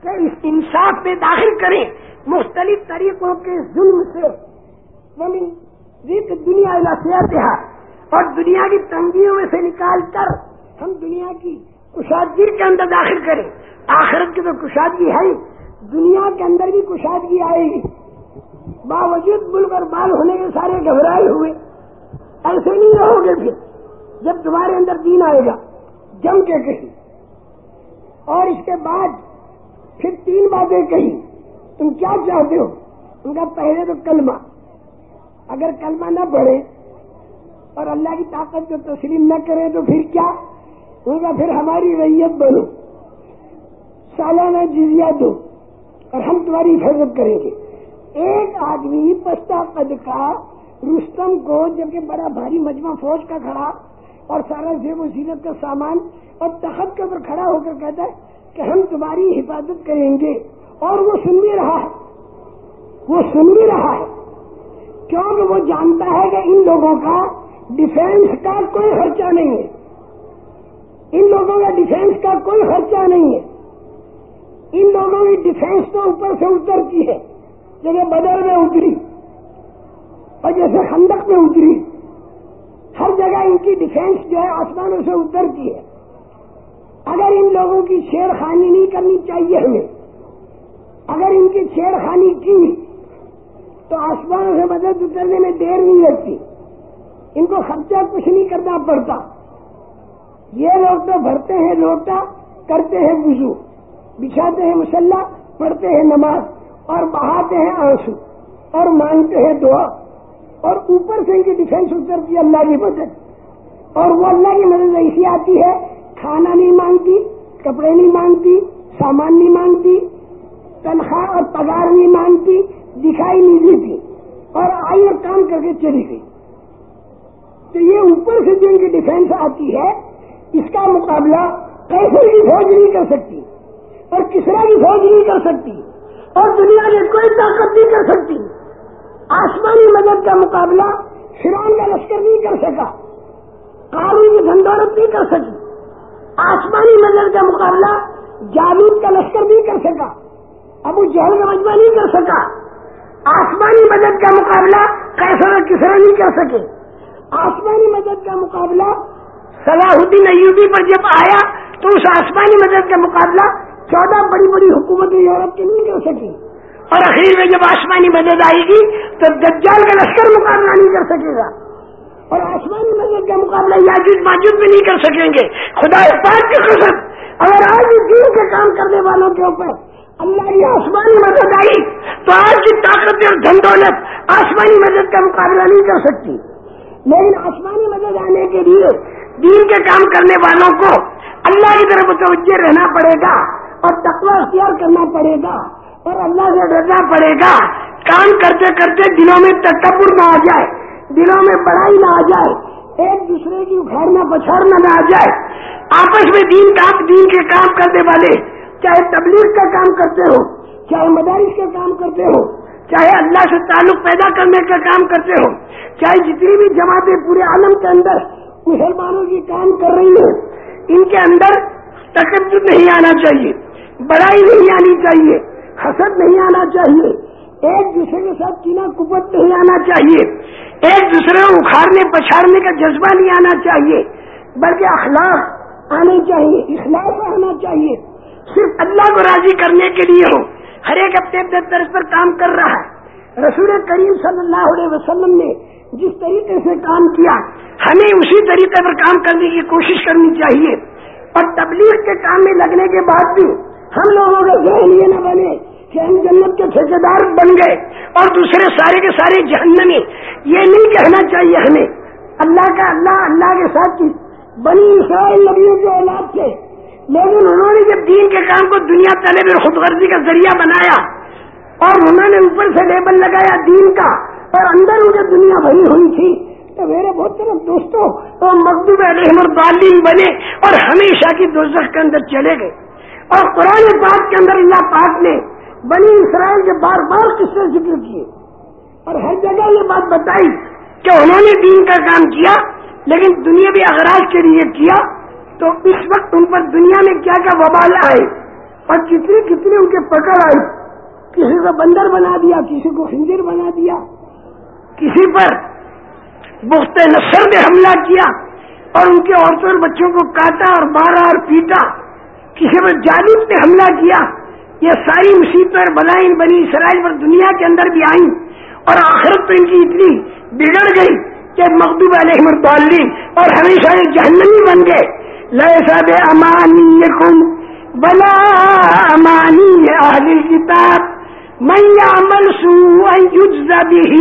کہ اس انصاف میں داخل کریں مختلف طریقوں کے ظلم سے ومن ذیق دنیا الی سیاحتہا، اور دنیا کی تنگیوں میں سے نکال کر ہم دنیا کی کشادگی کے اندر داخل کریں. آخرت کی تو کشادگی ہے ہی، دنیا کے اندر بھی کشادگی آئے گی. باوجود ملک اور بال ہونے کے سارے گھبرائے ہوئے ایسے نہیں رہو گے. پھر جب تمہارے اندر دین آئے گا جم کے کہیں، اور اس کے بعد پھر 3 باتیں کہیں. تم کیا چاہتے ہو؟ ان کا پہلے تو کلمہ، اگر کلمہ نہ پڑھے اور اللہ کی طاقت کو تسلیم نہ کرے تو پھر کیا ہوگا؟ پھر ہماری ریت بنو، سالانہ جزیہ دو اور ہم تمہاری حفاظت کریں گے. ایک آدمی پستہ قد کا رستم کو، جبکہ بڑا بھاری مجمع فوج کا کھڑا اور سارا زیب و زینت کا سامان اور تخت کے اوپر کھڑا ہو کر کہتا ہے کہ ہم تمہاری حفاظت کریں گے، اور وہ سن بھی رہا ہے. وہ سن بھی رہا ہے کیونکہ وہ جانتا ہے کہ ان لوگوں کا ڈیفینس کا کوئی خرچہ نہیں ہے. ان لوگوں کا ڈیفینس کا کوئی خرچہ نہیں ہے. ان لوگوں کی ڈیفینس تو اوپر سے اترتی ہے، جیسے بدر میں اتری اور جیسے خندق میں اتری. ہر جگہ ان کی ڈیفینس جو ہے آسمانوں سے اترتی ہے. اگر ان لوگوں کی چھیڑ خانی نہیں کرنی چاہیے ہمیں، اگر ان کی چھیڑ خانی کی تو آسمانوں سے مدد اترنے میں دیر نہیں لگتی. ان کو خرچہ کچھ نہیں کرنا پڑتا. یہ لوگ تو بھرتے ہیں لوٹا، کرتے ہیں وضو، بچھاتے ہیں مصلی، پڑھتے ہیں نماز اور بہاتے ہیں آنسو اور مانگتے ہیں دعا، اور اوپر سے ان کی ڈیفینس اترتی ہے اللہ کی مدد. اور وہ اللہ کی مدد ایسی آتی ہے، کھانا نہیں مانگتی، کپڑے نہیں مانگتی، سامان نہیں مانگتی، تنخواہ اور پگار نہیں مانگتی، دکھائی نہیں دیتی، اور آئی اور کام کر کے چلی گئی. تو یہ اوپر سے جو ان کی ڈیفینس آتی ہے، اس کا مقابلہ کیسر کی فوج نہیں کر سکتی اور کسرا کی فوج نہیں کر سکتی اور دنیا میں کوئی طاقت نہیں کر سکتی. آسمانی مدد کا مقابلہ فرعون کا لشکر نہیں کر سکا، قارون کی دھندولت نہیں کر سکی. آسمانی مدد کا مقابلہ جالوت کا لشکر نہیں کر سکا، ابو جہل کا مجمع نہیں کر سکا. آسمانی مدد کا مقابلہ قیصر اور کسرا نہیں کر سکے. آسمانی مدد کا مقابلہ صلاح الدین ایوبی پر جب آیا تو اس آسمانی مدد کا مقابلہ 14 بڑی بڑی حکومتیں یورپ کی نہیں کر سکی. اور اخیر میں جب آسمانی مدد آئے گی تو دجال کا لشکر مقابلہ نہیں کر سکے گا، اور آسمانی مدد کا مقابلہ یاجوج ماجوج بھی نہیں کر سکیں گے. خدا پاک کی قسم، اگر آج دین کے کام کرنے والوں کے اوپر اللہ کی آسمانی مدد آئی تو آج کی طاقت اور دھن دولت آسمانی مدد کا مقابلہ نہیں کر سکتی. لیکن آسمانی مدد آنے کے لیے دین کے کام کرنے والوں کو اللہ کی طرف متوجہ رہنا پڑے گا اور تقوی اختیار کرنا پڑے گا اور اللہ سے ڈرنا پڑے گا. کام کرتے کرتے دلوں میں تکبر نہ آ جائے، دلوں میں بڑائی نہ آ جائے، ایک دوسرے کی اکھاڑنا پچھاڑنا نہ آ جائے. آپس میں دین کے کام کرنے والے، چاہے تبلیغ کا کام کرتے ہو، چاہے مدارس کا کام کرتے ہو، چاہے اللہ سے تعلق پیدا کرنے کا کام کرتے ہو، چاہے جتنی بھی جماعتیں پورے عالم کے اندر مسلمانوں کی کام کر رہی ہیں، ان کے اندر تکبر نہیں آنا چاہیے، بڑائی نہیں آنی چاہیے، حسد نہیں آنا چاہیے، ایک دوسرے کے ساتھ کینہ کپت نہیں آنا چاہیے، ایک دوسرے کو اکھاڑنے پچھاڑنے کا جذبہ نہیں آنا چاہیے، بلکہ اخلاق آنے چاہیے، اخلاص آنا چاہیے. صرف اللہ کو راضی کرنے کے لیے ہو. ہر ایک اپنے اپنے طرز پر کام کر رہا ہے. رسول کریم صلی اللہ علیہ وسلم نے جس طریقے سے کام کیا، ہمیں اسی طریقے پر کام کرنے کی کوشش کرنی چاہیے. اور تبلیغ کے کام میں لگنے کے بعد بھی ہم لوگوں کا ذہن یہ نہ بنے کہ ہم جنت کے ٹھیکیدار بن گئے اور دوسرے سارے کے سارے جہنمی. یہ نہیں کہنا چاہیے ہمیں. اللہ کا اللہ کے ساتھ بنی اسرائیل نبیوں کی اولاد تھے، لیکن انہوں نے جب دین کے کام کو دنیا طلب اور خود غرضی کا ذریعہ بنایا اور انہوں نے اوپر سے لیبل لگایا دین کا اور اندر انہیں دنیا بھری ہوئی تھی، تو میرے بہت طرف دوستوں وہ مغضوب علیہم الضالین بنے اور ہمیشہ کی دوزخ کے اندر چلے گئے. اور قرآن پاک کے اندر اللہ پاک نے بنی اسرائیل کے بار بار قصے ذکر کیے اور ہر جگہ یہ بات بتائی کہ انہوں نے دین کا کام کیا لیکن دنیاوی اغراض کے لیے کیا، تو اس وقت ان پر دنیا میں کیا کیا وبال آئے. اور کتنے کتنے ان کے پکڑ آئی. کسی کو بندر بنا دیا, کسی کو خنزیر بنا دیا, کسی پر بخت نصر نے حملہ کیا اور ان کے عورتوں اور بچوں کو کاٹا اور مارا اور پیٹا, کسی پر جالب نے حملہ کیا. یہ ساری مصیبتیں اور بلائیں بنی اسرائیل پر دنیا کے اندر بھی آئیں, اور آخرت تو ان کی اتنی بگڑ گئی کہ مغضوب علیہم الضالین اور ہمیشہ یہ جہنمی بن گئے. لیسا بامانیکم بلا امانی اہل الکتاب من یعمل سوءا یجز بہ.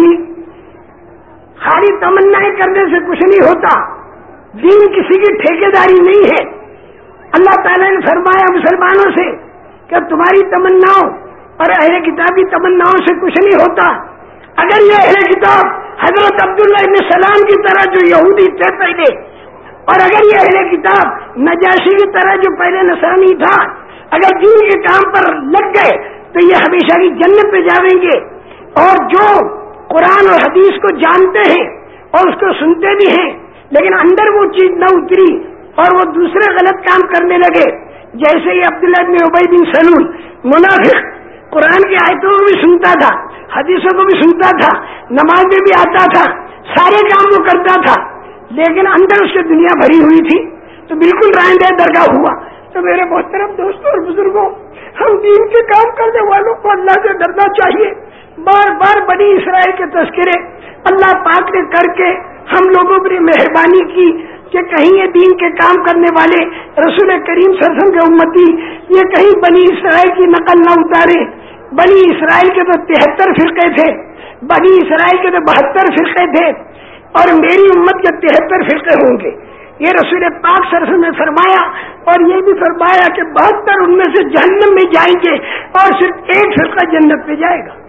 خالی تمنائیں کرنے سے کچھ نہیں ہوتا, دین کسی کی ٹھیکیداری نہیں ہے. اللہ تعالیٰ نے فرمایا مسلمانوں سے کہ تمہاری تمناؤں اور اہل کتاب کی تمناؤں سے کچھ نہیں ہوتا. اگر یہ اہل کتاب حضرت عبداللہ ابن سلام کی طرح جو یہودی تھے پہلے, اور اگر یہ اہل کتاب نجاشی کی طرح جو پہلے نصرانی تھا, اگر دین کے کام پر لگ گئے تو یہ ہمیشہ کی جنت پہ جائیں گے. اور جو قرآن اور حدیث کو جانتے ہیں اور اس کو سنتے بھی ہیں, لیکن اندر وہ چیز نہ اتری اور وہ دوسرے غلط کام کرنے لگے, جیسے یہ عبداللہ بن ابی بن سلول منافق قرآن کی آیتوں کو بھی سنتا تھا, حدیثوں کو بھی سنتا تھا, نماز میں بھی آتا تھا, سارے کام وہ کرتا تھا, لیکن اندر اس سے دنیا بھری ہوئی تھی, تو بالکل رائندہ درگاہ ہوا. تو میرے محترم دوستوں اور بزرگوں, ہم دین کے کام کرنے والوں کو اللہ سے ڈرنا چاہیے. بار بار بنی اسرائیل کے تذکرے اللہ پاک نے کر کے ہم لوگوں پر مہربانی کی کہ کہیں یہ دین کے کام کرنے والے رسول کریم صلی اللہ علیہ وسلم کے امتی یہ کہیں بنی اسرائیل کی نقل نہ اتارے. بنی اسرائیل کے تو 73 فرقے تھے, بنی اسرائیل کے تو 72 فرقے تھے, اور میری امت کے 73 فرقے ہوں گے. یہ رسول پاک صلی اللہ علیہ وسلم نے فرمایا, اور یہ بھی فرمایا کہ 72 ان میں سے جہنم میں جائیں گے اور صرف ایک فرقہ جنت میں جائے گا.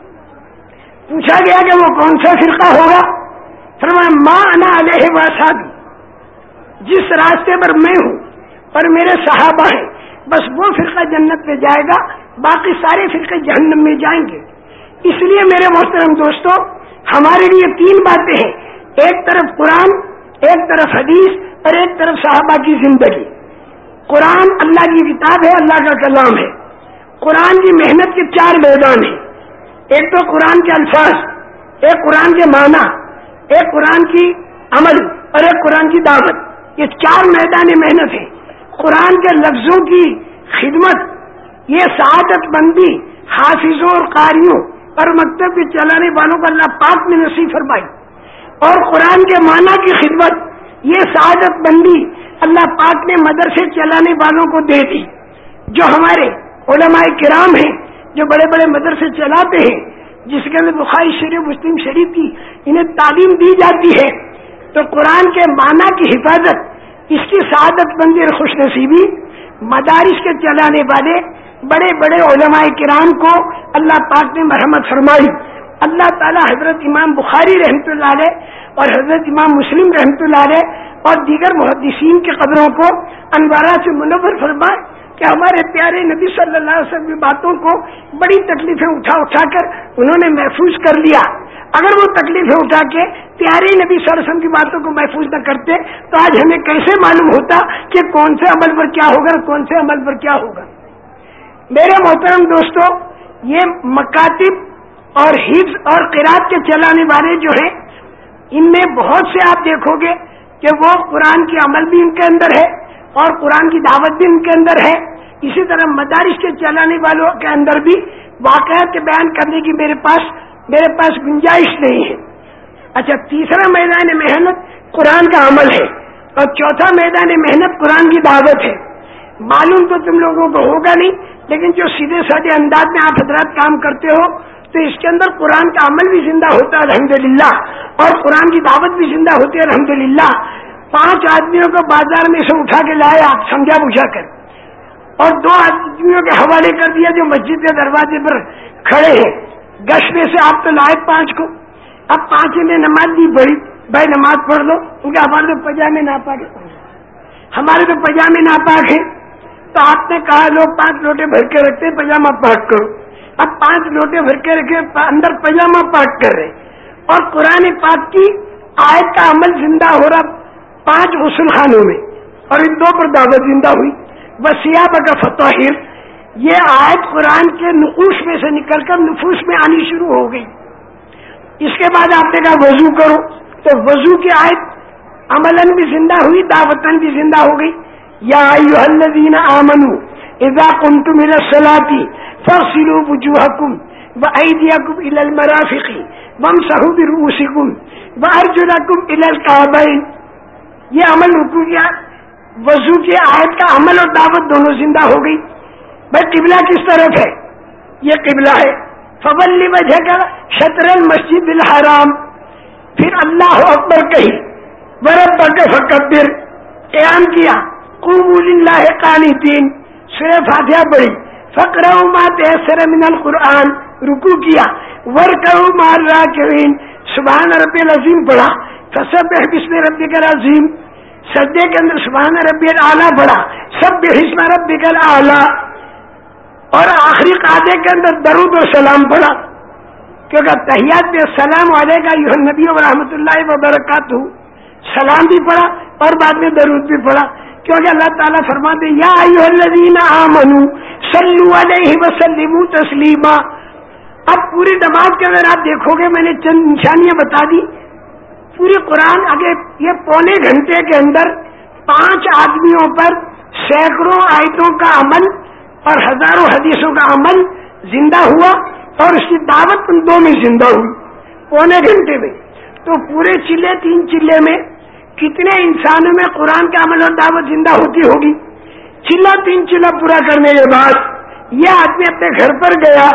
پوچھا گیا کہ وہ کون سا فرقہ ہوگا؟ فرمایا ما انا علیہ واصحابی, جس راستے پر میں ہوں اور میرے صحابہ ہیں بس وہ فرقہ جنت میں جائے گا, باقی سارے فرقے جہنم میں جائیں گے. اس لیے میرے محترم دوستو, ہمارے لیے 3 باتیں ہیں, ایک طرف قرآن, ایک طرف حدیث, اور ایک طرف صحابہ کی زندگی. قرآن اللہ کی کتاب ہے, اللہ کا کلام ہے. قرآن کی محنت کے 4 میدان ہیں, ایک تو قرآن کے الفاظ, ایک قرآن کے معنی, ایک قرآن کی عمل, اور ایک قرآن کی دعوت. یہ 4 میدان محنت ہیں. قرآن کے لفظوں کی خدمت, یہ سعادت مندی حافظوں اور قاریوں اور مکتب کے چلانے والوں کو اللہ پاک نے نصیب فرمائی. اور قرآن کے معنی کی خدمت, یہ سعادت مندی اللہ پاک نے مدرسے چلانے والوں کو دے دی. جو ہمارے علماء کرام ہیں, جو بڑے بڑے مدرسے چلاتے ہیں, جس کے اندر بخاری شریف, مسلم شریف کی انہیں تعلیم دی جاتی ہے, تو قرآن کے معنی کی حفاظت, اس کی سعادت مندی اور خوش نصیبی مدارس کے چلانے والے بڑے بڑے علماء کرام کو اللہ پاک نے مرحمت فرمائی. اللہ تعالی حضرت امام بخاری رحمۃ اللہ علیہ اور حضرت امام مسلم رحمۃ اللہ علیہ اور دیگر محدثین کی قبروں کو انوارات سے منور فرمائے کہ ہمارے پیارے نبی صلی اللہ علیہ وسلم کی باتوں کو بڑی تکلیفیں اٹھا کر انہوں نے محفوظ کر لیا. اگر وہ تکلیفیں اٹھا کے پیارے نبی صلی اللہ علیہ وسلم کی باتوں کو محفوظ نہ کرتے تو آج ہمیں کیسے معلوم ہوتا کہ کون سے عمل پر کیا ہوگا, کون سے عمل پر کیا ہوگا. میرے محترم دوستو, یہ مکاتب اور حفظ اور قرات کے چلانے والے جو ہیں, ان میں بہت سے آپ دیکھو گے کہ وہ قرآن کی عمل بھی ان کے اندر ہے اور قرآن کی دعوت بھی ان کے اندر ہے. اسی طرح مدارس کے چلانے والوں کے اندر بھی واقعات کے بیان کرنے کی میرے پاس گنجائش نہیں ہے. اچھا, تیسرا میدان محنت قرآن کا عمل ہے, اور چوتھا میدان محنت قرآن کی دعوت ہے. معلوم تو تم لوگوں کو ہوگا نہیں, لیکن جو سیدھے سادے انداز میں آپ حضرات کام کرتے ہو تو اس کے اندر قرآن کا عمل بھی زندہ ہوتا ہے الحمدللہ, اور قرآن کی دعوت بھی زندہ ہوتی ہے الحمدللہ. 5 آدمیوں کو بازار میں سے اٹھا کے لائے آپ سمجھا بجھا کر, اور 2 آدمیوں کے حوالے کر دیا جو مسجد کے دروازے پر کھڑے ہیں. گش میں سے آپ تو لائے 5 کو, اب 5 نے نماز نہیں پڑھی, بھائی نماز پڑھ لو. کیونکہ ہمارے تو پجامے ناپاک ہیں, ہمارے تو پجامے ناپاک ہیں. تو آپ نے کہا لوگ 5 لوٹے بھر کے رکھتے, پجامہ پاک کرو. اب 5 لوٹے بھر کے رکھے, اندر پجامہ پاک کر رہے, اور قرآن پاک کی آیت کا عمل زندہ ہو رہا 5 غسل خانوں میں, اور ان 2 پر دعوت زندہ ہوئی. وسیاب کا فطاہر, یہ آیت قرآن کے نقوش میں سے نکل کر نفوس میں آنی شروع ہو گئی. اس کے بعد آپ نے کہا وضو کرو، تو وضو کی آیت عملاً بھی زندہ ہوئی، دعوتاً بھی زندہ ہو گئی. یا ایھا الذین آمنوا اذا قمتم الى الصلاة فاغسلوا وجوہکم وایدیکم الى المرافق وامسحوا برؤوسکم وارجلکم الى الکعبین. یہ عمل رکوع کیا، وضو کی آیت کا عمل اور دعوت دونوں زندہ ہو گئی. بھائی قبلہ کس طرف ہے؟ یہ قبلہ ہے. فولی وجہک شطر المسجد الحرام. پھر اللہ اکبر کہی، وربک فکبر، قیام کیا، قوموا للہ قانتین، سورہ فاتحہ پڑھی، فاقرؤوا ما تیسر من القرآن، رکوع کیا، وارکعوا مع الراکعین، سبحان ربی العظیم پڑھا، فسبح باسم ربک العظیم، سجدے کے اندر سبحان ربی الاعلیٰ پڑھا، سبح اسم ربک الاعلیٰ، اور آخری قاعدے کے اندر درود و سلام پڑھا، کیونکہ تحیات میں السلام علیکم ایھا النبی ورحمۃ اللہ وبرکاتہ، سلام بھی پڑھا اور بعد میں درود بھی پڑھا، کیونکہ اللہ تعالیٰ فرماتے ہیں یا ایھا الذین آمنوا صلوا علیہ وسلموا تسلیما. اب پوری نماز کے اندر آپ دیکھو گے، میں نے چند نشانیاں بتا دی. پوری قرآن آگے یہ پونے گھنٹے کے اندر 5 آدمیوں پر سینکڑوں آیتوں کا عمل اور ہزاروں حدیثوں کا عمل زندہ ہوا، اور اس کی دعوت ان 2 میں زندہ ہوئی پونے گھنٹے میں. تو پورے چلے 3 چلے میں کتنے انسانوں میں قرآن کا عمل اور دعوت زندہ ہوتی ہوگی؟ چلا 3 چلا پورا کرنے کے بعد یہ آدمی اپنے گھر پر گیا،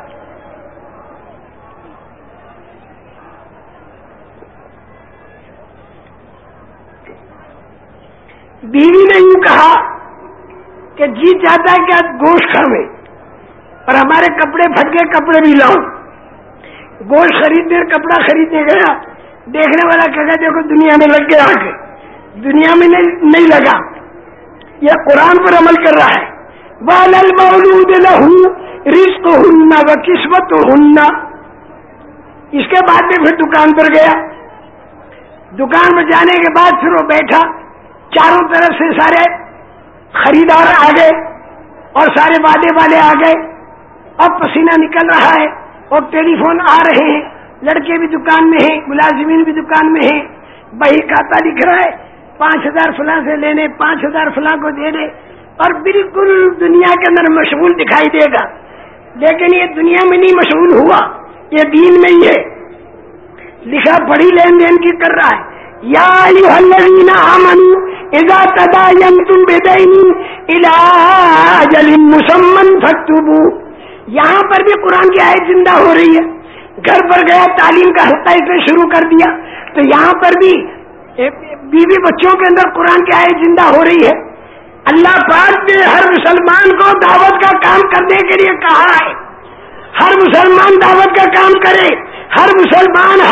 بیوی نے یوں کہا کہ جی چاہتا ہے کہ آج گوشت کھاویں، اور ہمارے کپڑے پھٹ گئے، کپڑے بھی لاؤ. گوشت خریدنے اور کپڑا خریدنے گیا، دیکھنے والا کہا دیکھو دنیا میں لگ گیا، آگے دنیا میں نہیں لگا، یہ قرآن پر عمل کر رہا ہے. وَعَلَى الْمَوْلُودِ لَهُ رِزْقُهُنَّ وَكِسْوَتُهُنَّ. اس کے بعد میں پھر دکان پر گیا، دکان میں جانے کے بعد پھر وہ بیٹھا، چاروں طرف سے سارے خریدار آ گئے اور سارے وعدے والے آ گئے. اب پسینہ نکل رہا ہے اور ٹیلی فون آ رہے ہیں، لڑکے بھی دکان میں ہیں، ملازمین بھی دکان میں ہیں، بہی کھاتا لکھ رہا ہے، 5000 فلاں سے لینے، 5000 فلاں کو دینے، اور بالکل دنیا کے اندر مشغول دکھائی دے گا. لیکن یہ دنیا میں نہیں مشغول ہوا، یہ دین میں ہی ہے، لکھا پڑھی لین دین کی کر رہا ہے. یا ایھا الذین آمنوا اذا تداینتم بدین الی اجل مسمى فاکتبوا. یہاں پر بھی قرآن کی آیت زندہ ہو رہی ہے. گھر پر گیا، تعلیم کا حلقہ اس نے شروع کر دیا، تو یہاں پر بھی بیوی بچوں کے اندر قرآن کی آیت زندہ ہو رہی ہے. اللہ پاک نے ہر مسلمان کو دعوت کا کام کرنے کے لیے کہا ہے. ہر مسلمان دعوت کا کام کرے، ہر مسلمان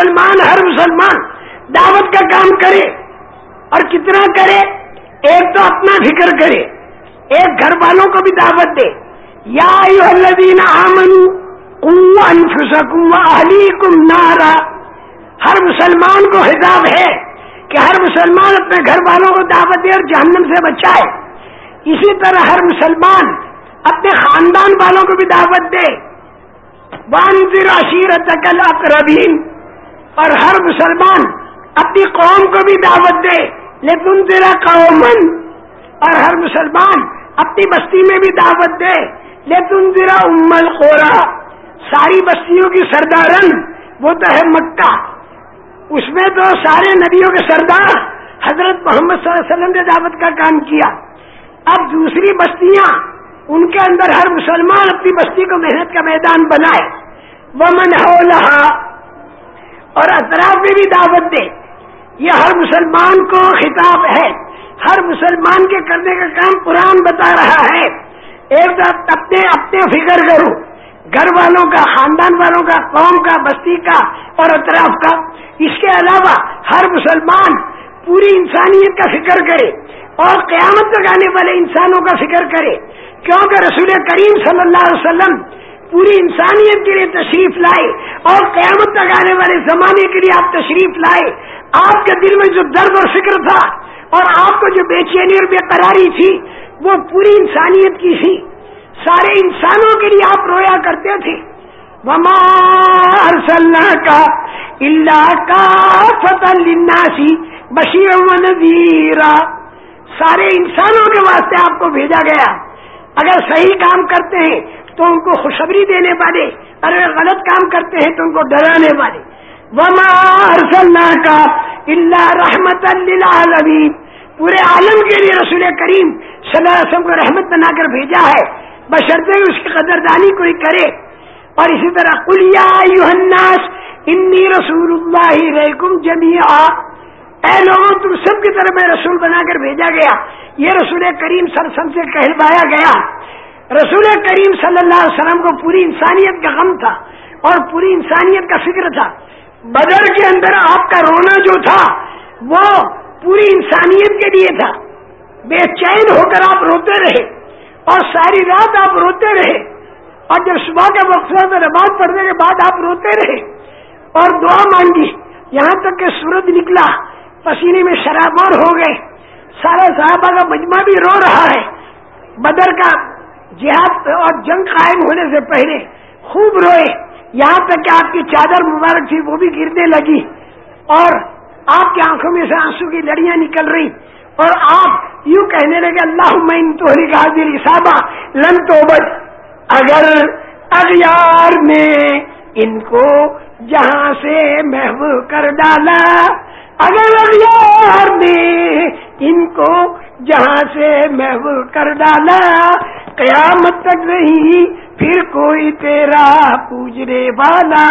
دعوت کا کام کرے. اور کتنا کرے؟ ایک تو اپنا فکر کرے، ایک گھر والوں کو بھی دعوت دے. یا ایھا الذین آمنوا قوا انفسکم واہلیکم نارا. ہر مسلمان کو خطاب ہے کہ ہر مسلمان اپنے گھر والوں کو دعوت دے اور جہنم سے بچائے. اسی طرح ہر مسلمان اپنے خاندان والوں کو بھی دعوت دے. وانذر عشیرتک الاقربین. اور ہر مسلمان اپنی قوم کو بھی دعوت دے، لتنذر قوما. اور ہر مسلمان اپنی بستی میں بھی دعوت دے، لتنذر ام القری. ساری بستیوں کی سردارن وہ تو ہے مکہ، اس میں تو سارے نبیوں کے سردار حضرت محمد صلی اللہ علیہ وسلم نے دعوت کا کام کیا. اب دوسری بستیاں، ان کے اندر ہر مسلمان اپنی بستی کو محنت کا میدان بنائے. ومن حولھا. اور اطراف میں بھی دعوت دے. یہ ہر مسلمان کو خطاب ہے، ہر مسلمان کے کرنے کا کام قرآن بتا رہا ہے. ایک تو اپنے فکر کرو، گھر والوں کا، خاندان والوں کا، قوم کا، بستی کا اور اطراف کا. اس کے علاوہ ہر مسلمان پوری انسانیت کا فکر کرے اور قیامت تک آنے والے انسانوں کا فکر کرے، کیونکہ رسول کریم صلی اللہ علیہ وسلم پوری انسانیت کے لیے تشریف لائے اور قیامت تک آنے والے زمانے کے لیے آپ تشریف لائے. آپ کے دل میں جو درد اور فکر تھا اور آپ کو جو بے چینی اور بے قراری تھی وہ پوری انسانیت کی تھی. سارے انسانوں کے لیے آپ رویا کرتے تھے. وما ارسلناک الا کافۃ للناس بشیرا ونذیرا. سارے انسانوں کے واسطے آپ کو بھیجا گیا. اگر صحیح کام کرتے ہیں تو ان کو خوشخبری دینے والے، اور اگر غلط کام کرتے ہیں تو ان کو ڈرانے والے. وما ارسلناک الا رحمتا للعالمین. پورے عالم کے لیے رسول کریم صلی اللہ علیہ وسلم کو رحمت بنا کر بھیجا ہے، بشرطے اس کی قدردانی کوئی کرے. اور اسی طرح قل یا ایھا الناس انی رسول اللہ الیکم جمیعا. اے لوگوں، تم سب کی طرف میں رسول بنا کر بھیجا گیا. یہ رسول کریم صلی اللہ علیہ وسلم سے کہلوایا گیا. رسول کریم صلی اللہ علیہ وسلم کو پوری انسانیت کا غم تھا اور پوری انسانیت کا فکر تھا. بدر کے اندر آپ کا رونا جو تھا وہ پوری انسانیت کے لیے تھا. بے چین ہو کر آپ روتے رہے اور ساری رات آپ روتے رہے، اور جب صبح کے وقت میں نماز پڑھنے کے بعد آپ روتے رہے اور دعا مانگی، یہاں تک کہ سورج نکلا، پسینے میں شرابور ہو گئے. سارے صحابہ کا مجمع بھی رو رہا ہے. بدر کا جہاد اور جنگ قائم ہونے سے پہلے خوب روئے، یہاں تک کہ آپ کی چادر مبارک تھی وہ بھی گرنے لگی اور آپ کی آنکھوں میں سے آنسو کی لڑیاں نکل رہی، اور آپ یوں کہنے لگے اللہم ان تہلک ھذہ العصابہ لن تعبد. اگر اغیار نے ان کو جہاں سے محو کر ڈالا، اگر اغیار نے ان کو جہاں سے محو کر ڈالا، قیامت تک نہیں پھر کوئی تیرا پوجنے والا.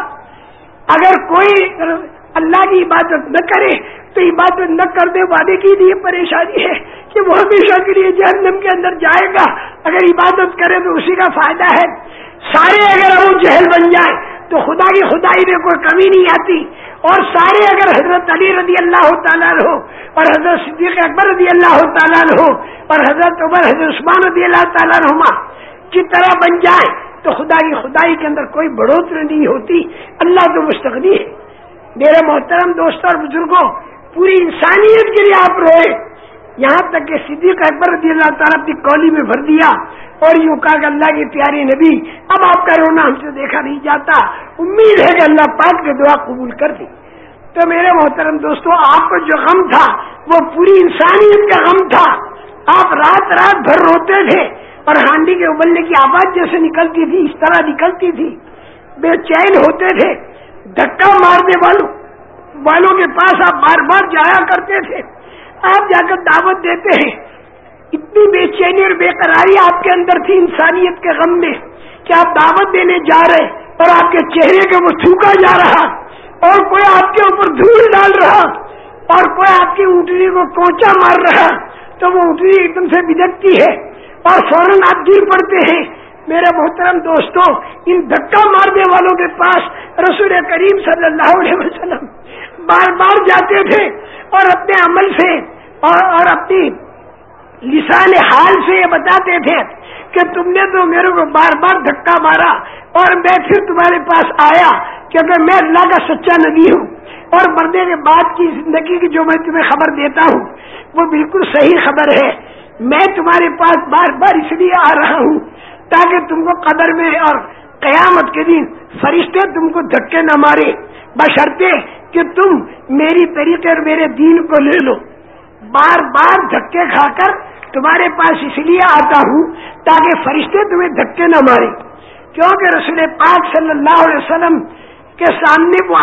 اگر کوئی اللہ کی عبادت نہ کرے تو عبادت نہ کرنے والے کے لیے پریشانی ہے کہ وہ ہمیشہ کے لیے جہنم کے اندر جائے گا. اگر عبادت کرے تو اسی کا فائدہ ہے. سارے اگر ابو جہل بن جائیں تو خدا کی خدائی میں کوئی کمی نہیں آتی، اور سارے اگر حضرت علی رضی اللہ تعالیٰ عنہ اور حضرت صدیق اکبر رضی اللہ تعالیٰ عنہ اور حضرت عمر حضرت عثمان رضی اللہ تعالیٰ عنہما کی طرح بن جائیں تو خدا کی خدائی کے اندر کوئی بڑھوتری نہیں ہوتی. اللہ تو مستغنی ہے. میرے محترم دوستوں اور بزرگوں، پوری انسانیت کے لیے آپ روئے، یہاں تک کہ صدیق اکبر رضی اللہ تعالیٰ اپنی کولی میں بھر دیا اور یوں کہا کہ اللہ کے پیارے نبی، اب آپ کا رونا ہم سے دیکھا نہیں جاتا، امید ہے کہ اللہ پاک کی دعا قبول کر دی. تو میرے محترم دوستوں، آپ کو جو غم تھا وہ پوری انسانیت کا غم تھا. آپ رات رات بھر روتے تھے اور ہانڈی کے ابلنے کی آواز جیسے نکلتی تھی اس طرح نکلتی تھی. بے چین ہوتے تھے. دھکا مارنے والوں کے پاس آپ بار بار جایا کرتے تھے. آپ جا کر دعوت دیتے ہیں. اتنی بے چینی اور بے قراری آپ کے اندر تھی انسانیت کے غم میں کہ آپ دعوت دینے جا رہے اور آپ کے چہرے کو وہ تھوکا جا رہا، اور کوئی آپ کے اوپر دھول ڈال رہا، اور کوئی آپ کی اونٹنی کو کوچا مار رہا تو وہ اونٹنی ایک دم سے بھدکتی ہے اور فوراً آپ گر پڑتے ہیں. میرے محترم دوستوں، ان دھکا مارنے والوں کے پاس رسول کریم صلی اللہ علیہ وسلم بار بار جاتے تھے اور اپنے عمل سے اور اپنی لسان حال سے یہ بتاتے تھے کہ تم نے تو میرے کو بار بار دھکا مارا اور میں پھر تمہارے پاس آیا کیونکہ میں اللہ کا سچا نبی ہوں، اور مرنے کے بعد کی زندگی کی جو میں تمہیں خبر دیتا ہوں وہ بالکل صحیح خبر ہے. میں تمہارے پاس بار بار اس لیے آ رہا ہوں تاکہ تم کو قبر میں اور قیامت کے دن فرشتے تم کو دھکے نہ مارے، بشرطے کہ تم میری طریقے اور میرے دین کو لے لو. بار بار دھکے کھا کر تمہارے پاس اس لیے آتا ہوں تاکہ فرشتے تمہیں دھکے نہ مارے، کیونکہ رسول پاک صلی اللہ علیہ وسلم کے سامنے وہ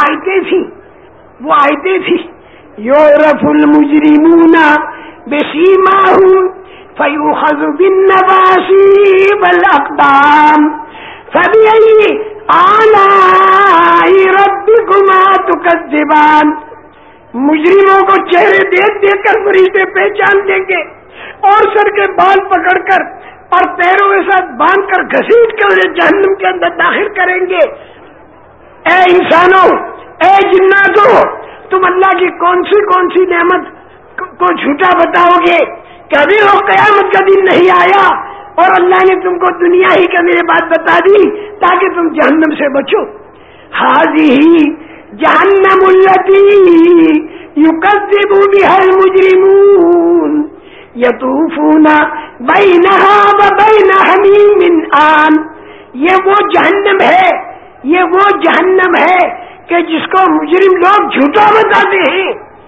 آیتیں تھی یعرف المجرمون بسیماہم فیؤخذ بالنواصی والاقدام فبأی آلاء ربکما تکذبان. مجرموں کو چہرے دیکھ دیکھ کر فرشتے پہچان دیں گے اور سر کے بال پکڑ کر اور پیروں کے ساتھ باندھ کر گھسیٹ کر انہیں جہنم کے اندر داخل کریں گے. اے انسانوں، اے جناتوں، تم اللہ کی کون سی نعمت کو جھوٹا بتاؤ گے؟ کبھی وہ قیامت کا دن نہیں آیا اور اللہ نے تم کو دنیا ہی کا میرے بات بتا دی تاکہ تم جہنم سے بچو. ہذہ جہنم التی یکذب بها المجرمون یطوفون بینہا و بین حمیم آن، یہ وہ جہنم ہے، یہ وہ جہنم ہے کہ جس کو مجرم لوگ جھوٹا بتاتے ہیں.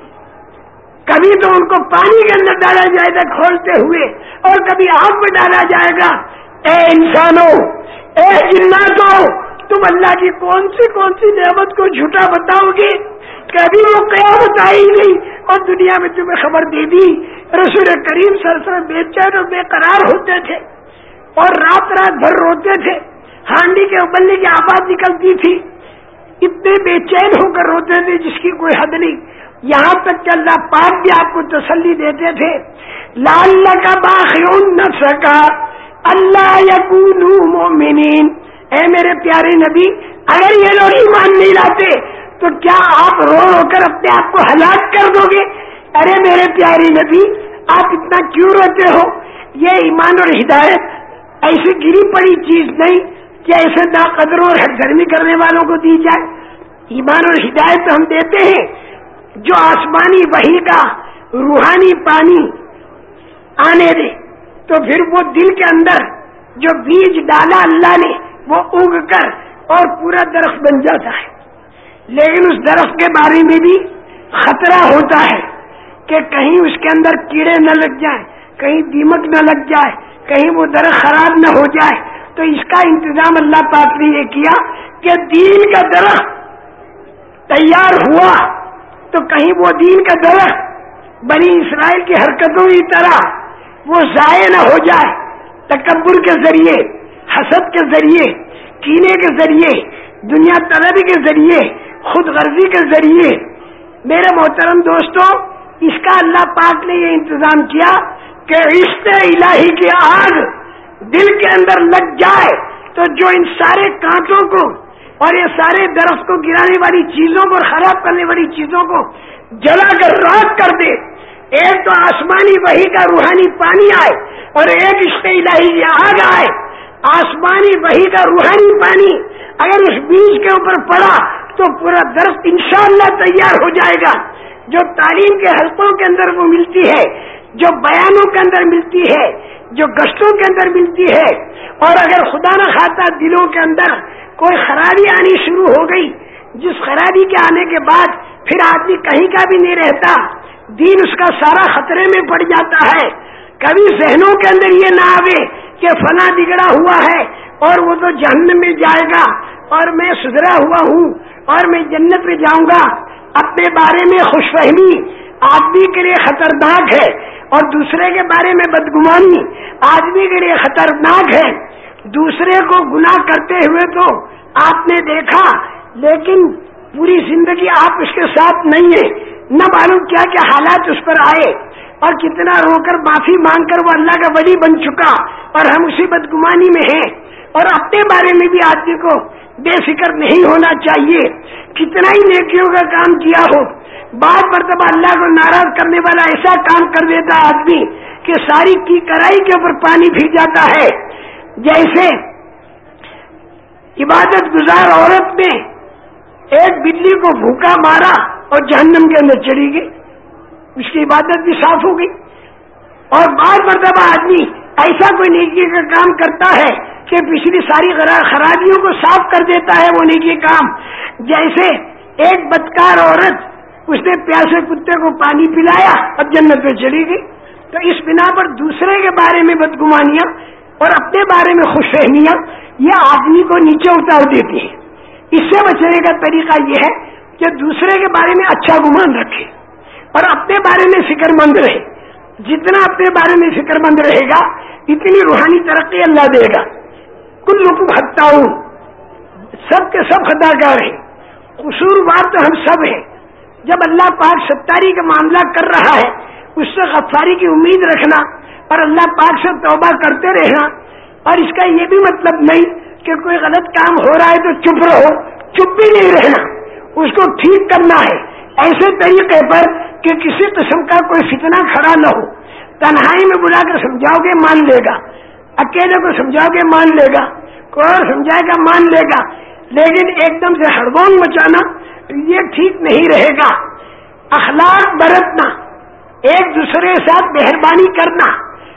کبھی تو ان کو پانی کے اندر ڈالا جائے گا کھولتے ہوئے، اور کبھی آگ میں ڈالا جائے گا. اے انسانوں، اے جناتوں، تم اللہ کی کون سی نعمت کو جھوٹا بتاؤ گے؟ کبھی وہ قیامت آئی نہیں اور دنیا میں تمہیں خبر دے دی. رسول کریم صلی اللہ علیہ وسلم بے چین اور بے قرار ہوتے تھے اور رات بھر روتے تھے. ہانڈی کے ابلنے کی آواز نکلتی تھی، اتنے بے چین ہو کر روتے تھے جس کی کوئی حد نہیں. یہاں تک کہ اللہ پاک بھی آپ کو تسلی دیتے تھے، لعلک باخع نفسک اللہ یکونوا مؤمنین. اے میرے پیارے نبی، اگر یہ لوگ ایمان نہیں لاتے تو کیا آپ رو رو کر اپنے آپ کو ہلاک کر دو گے؟ ارے میرے پیارے نبی، آپ اتنا کیوں روتے ہو؟ یہ ایمان اور ہدایت ایسی گری پڑی چیز نہیں کہ ایسے ناقدروں اور حد گرمی کرنے والوں کو دی جائے. ایمان اور ہدایت تو ہم دیتے ہیں جو آسمانی وحی کا روحانی پانی آنے دے، تو پھر وہ دل کے اندر جو بیج ڈالا اللہ نے وہ اگ کر اور پورا درخت بن جاتا ہے. لیکن اس درخت کے بارے میں بھی خطرہ ہوتا ہے کہ کہیں اس کے اندر کیڑے نہ لگ جائیں، کہیں دیمک نہ لگ جائے، کہیں وہ درخت خراب نہ ہو جائے. تو اس کا انتظام اللہ پاک نے یہ کیا کہ دین کا درخت تیار ہوا تو کہیں وہ دین کا درخت بنی اسرائیل کی حرکتوں کی طرح وہ ضائع نہ ہو جائے، تکبر کے ذریعے، حسد کے ذریعے، کینے کے ذریعے، دنیا طلبی کے ذریعے، خود غرضی کے ذریعے. میرے محترم دوستوں، اس کا اللہ پاک نے یہ انتظام کیا کہ عشق الہی کی آگ دل کے اندر لگ جائے تو جو ان سارے کانٹوں کو اور یہ سارے درخت کو گرانے والی چیزوں کو اور خراب کرنے والی چیزوں کو جلا کر راکھ کر دے. ایک تو آسمانی وحی کا روحانی پانی آئے اور ایک عشق الہی کی آگ آئے. آسمانی وحی کا روحانی پانی اگر اس بیج کے اوپر پڑا تو پورا درخت انشاءاللہ تیار ہو جائے گا. جو تعلیم کے حلقوں کے اندر وہ ملتی ہے، جو بیانوں کے اندر ملتی ہے، جو گشتوں کے اندر ملتی ہے، اور اگر خدا نہ خواستہ دلوں کے اندر کوئی خرابی آنی شروع ہو گئی، جس خرابی کے آنے کے بعد پھر آدمی کہیں کا بھی نہیں رہتا، دین اس کا سارا خطرے میں پڑ جاتا ہے. کبھی ذہنوں کے اندر یہ نہ آوے کہ فلاں بگڑا ہوا ہے اور وہ تو جہنم میں جائے گا اور میں سدھرا ہوا ہوں اور میں جنت میں جاؤں گا. اپنے بارے میں خوش فہمی آدمی کے لیے خطرناک ہے اور دوسرے کے بارے میں بدگمانی آدمی کے لیے خطرناک ہے. دوسرے کو گناہ کرتے ہوئے تو آپ نے دیکھا، لیکن پوری زندگی آپ اس کے ساتھ نہیں ہیں، نہ معلوم کیا کیا حالات اس پر آئے اور کتنا رو کر معافی مانگ کر وہ اللہ کا ولی بن چکا اور ہم اسی بدگمانی میں ہیں. اور اپنے بارے میں بھی آدمی کو بے فکر نہیں ہونا چاہیے. کتنا ہی نیکیوں کا کام کیا ہو، بعض مرتبہ اللہ کو ناراض کرنے والا ایسا کام کر دیتا آدمی کہ ساری کی کڑائی کے اوپر پانی پھر جاتا ہے. جیسے عبادت گزار عورت نے ایک بلی کو بھوکا مارا اور جہنم کے اندر چلی گئی، اس کی عبادت بھی صاف ہو گئی. اور بعض مرتبہ آدمی ایسا کوئی نیکی کا کام کرتا ہے کہ پچھلی ساری خرابیوں کو صاف کر دیتا ہے وہ نیکی کام. جیسے ایک بدکار عورت، اس نے پیاسے کتے کو پانی پلایا اور جنت میں چلی گئی. تو اس بنا پر دوسرے کے بارے میں بدگمانیاں اور اپنے بارے میں خوش فہمیاں یہ آدمی کو نیچے اتار دیتی ہیں. اس سے بچنے کا طریقہ یہ ہے کہ دوسرے کے بارے میں اچھا گمان رکھے اور اپنے بارے میں فکر مند رہے. جتنا اپنے بارے میں فکر مند رہے گا اتنی روحانی ترقی اللہ دے گا. کلکم خطاؤن، سب کے سب خطاکار ہیں، قصوروار تو ہم سب ہیں. جب اللہ پاک ستاری کا معاملہ کر رہا ہے اس سے غفاری کی امید رکھنا اور اللہ پاک سے توبہ کرتے رہنا. اور اس کا یہ بھی مطلب نہیں کہ کوئی غلط کام ہو رہا ہے تو چپ رہو، چپ بھی نہیں رہنا، اس کو ٹھیک کرنا ہے ایسے طریقے پر کہ کسی قسم کا کوئی فتنہ کھڑا نہ ہو. تنہائی میں بلا کر سمجھاؤ گے مان لے گا، اکیلے کو سمجھاؤ گے مان لے گا، کوئی اور سمجھائے گا مان لے گا. لیکن ایک دم سے ہڑبونگ مچانا یہ ٹھیک نہیں رہے گا. اخلاق برتنا، ایک دوسرے کے ساتھ مہربانی کرنا،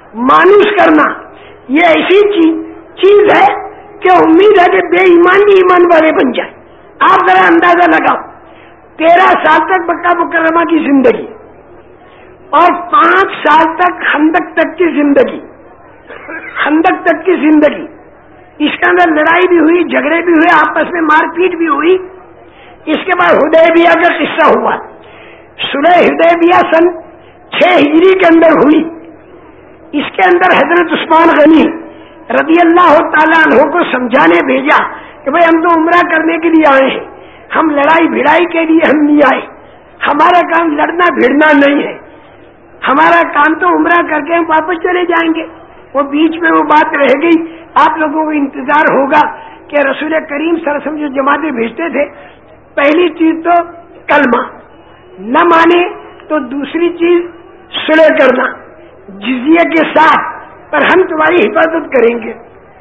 مانوس کرنا یہ ایسی چیز ہے کہ امید ہے کہ بے ایمان بھی ایمان والے بن جائے. آپ ذرا اندازہ لگاؤ 13 سال تک مکہ مکرمہ کی زندگی اور 5 سال تک خندق تک کی زندگی. خندق تک کی زندگی اس کے اندر لڑائی بھی ہوئی, جھگڑے بھی ہوئے, آپس میں مار پیٹ بھی ہوئی. اس کے بعد حدیبیہ کا قصہ ہوا. صلح حدیبیہ سن 6 ہجری کے اندر ہوئی. اس کے اندر حضرت عثمان غنی رضی اللہ تعالیٰ عنہ کو سمجھانے بھیجا کہ بھئی ہم تو عمرہ کرنے کے لیے آئے ہیں, ہم لڑائی بھڑائی کے لیے ہم نہیں آئے, ہمارا کام لڑنا بھیڑنا نہیں ہے, ہمارا کام تو عمرہ کر کے ہم واپس چلے جائیں گے. وہ بیچ میں وہ بات رہ گئی. آپ لوگوں کو انتظار ہوگا کہ رسول کریم صلی اللہ علیہ وسلم جو جماعتیں بھیجتے تھے, پہلی چیز تو کلمہ نہ مانے تو دوسری چیز صلح کرنا جزیہ کے ساتھ, پر ہم تمہاری حفاظت کریں گے.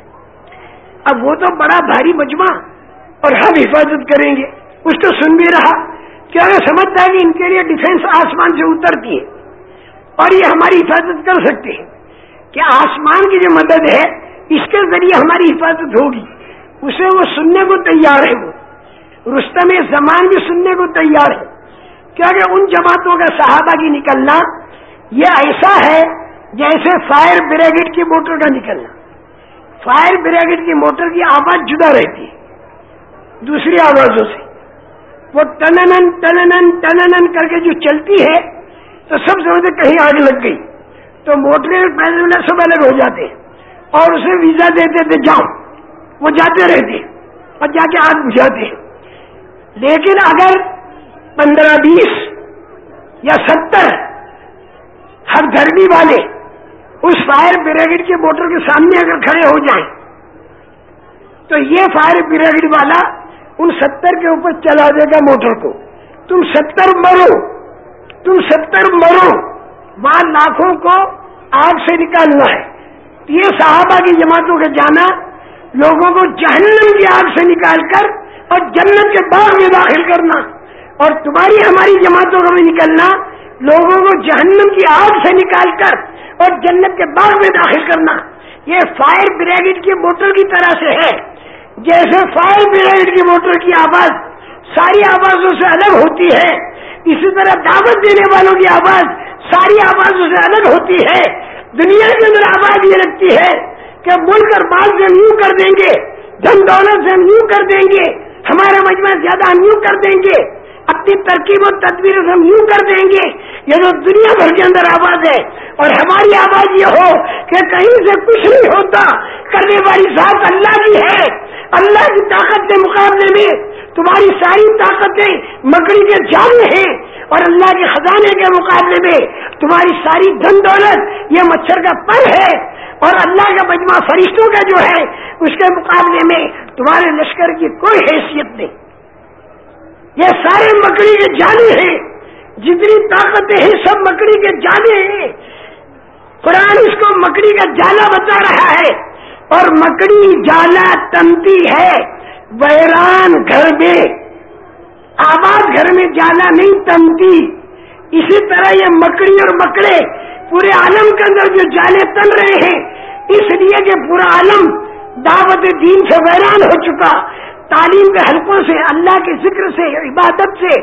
اب وہ تو بڑا بھاری مجمع اور ہم حفاظت کریں گے. کچھ تو سن بھی رہا کیا وہ سمجھتا ہے کہ ان کے لیے ڈیفینس آسمان سے اترتی ہے اور یہ ہماری حفاظت کر سکتے ہیں. کہ آسمان کی جو مدد ہے اس کے ذریعے ہماری حفاظت ہوگی. اسے وہ سننے کو تیار ہے. وہ رستم زمان بھی سننے کو تیار ہے, کیونکہ ان جماعتوں کا صحابہ کی نکلنا یہ ایسا ہے جیسے فائر بریگیڈ کی موٹر کا نکلنا. فائر بریگیڈ کی موٹر کی آواز جدا رہتی ہے دوسری آوازوں سے. وہ ٹننن ٹننن ٹننن کر کے جو چلتی ہے تو سب سمجھتے کہیں آگ لگ گئی, تو موٹریں پہلے سب الگ ہو جاتے ہیں اور اسے ویزا دیتے تھے جاؤ, وہ جاتے رہتے اور جا کے آگ بجھاتے. لیکن اگر 15-20 یا 70 ہر دھرمی والے اس فائر بریگیڈ کے موٹر کے سامنے اگر کھڑے ہو جائیں تو یہ فائر بریگیڈ والا ان 70 کے اوپر چلا دے گا موٹر کو. تم 70 مرو, تم 70 مرو, وہاں لاکھوں کو آگ سے نکالنا ہے. یہ صحابہ کی جماعتوں کا جانا لوگوں کو جہنم کی آگ سے نکال کر اور جنت کے باغ میں داخل کرنا, اور تمہاری ہماری جماعتوں کا بھی نکلنا لوگوں کو جہنم کی آگ سے نکال کر اور جنت کے باغ میں داخل کرنا. یہ فائر بریگیڈ کی موٹر کی طرح سے ہے. جیسے فائر بریگیڈ کی موٹر کی آواز ساری آوازوں سے الگ ہوتی ہے, اسی طرح دعوت دینے والوں کی آواز ساری آوازوں سے الگ ہوتی ہے. دنیا کے اندر آواز یہ رکھتی ہے کہ ملک اور مال سے ہم یوں کر دیں گے, دھن دولت سے ہم یوں کر دیں گے, ہمارا مجمع زیادہ ہم یوں کر دیں گے, اپنی ترکیب و تدبیر سے ہم یوں کر دیں گے. یہ تو دنیا بھر کے اندر آواز ہے. اور ہماری آواز یہ ہو کہ کہیں سے کچھ نہیں ہوتا, کرنے والی ذات اللہ کی ہے. اللہ کی طاقت کے مقابلے میں تمہاری ساری طاقتیں مکڑی کے جالے ہیں, اور اللہ کے خزانے کے مقابلے میں تمہاری ساری دھن دولت یہ مچھر کا پر ہے, اور اللہ کا مجمع فرشتوں کا جو ہے اس کے مقابلے میں تمہارے لشکر کی کوئی حیثیت نہیں. یہ سارے مکڑی کے جالے ہیں, جتنی طاقتیں ہیں سب مکڑی کے جالے ہیں. قرآن اس کو مکڑی کا جالا بتا رہا ہے, اور مکڑی جالا تنتی ہے ویران گھر میں, آباد گھر میں جالا نہیں تنتی. اسی طرح یہ مکڑی اور مکڑے پورے عالم کے اندر جو جالے تن رہے ہیں, اس لیے کہ پورا عالم دعوت دین سے ویران ہو چکا, تعلیم کے حلقوں سے, اللہ کے ذکر سے, عبادت سے,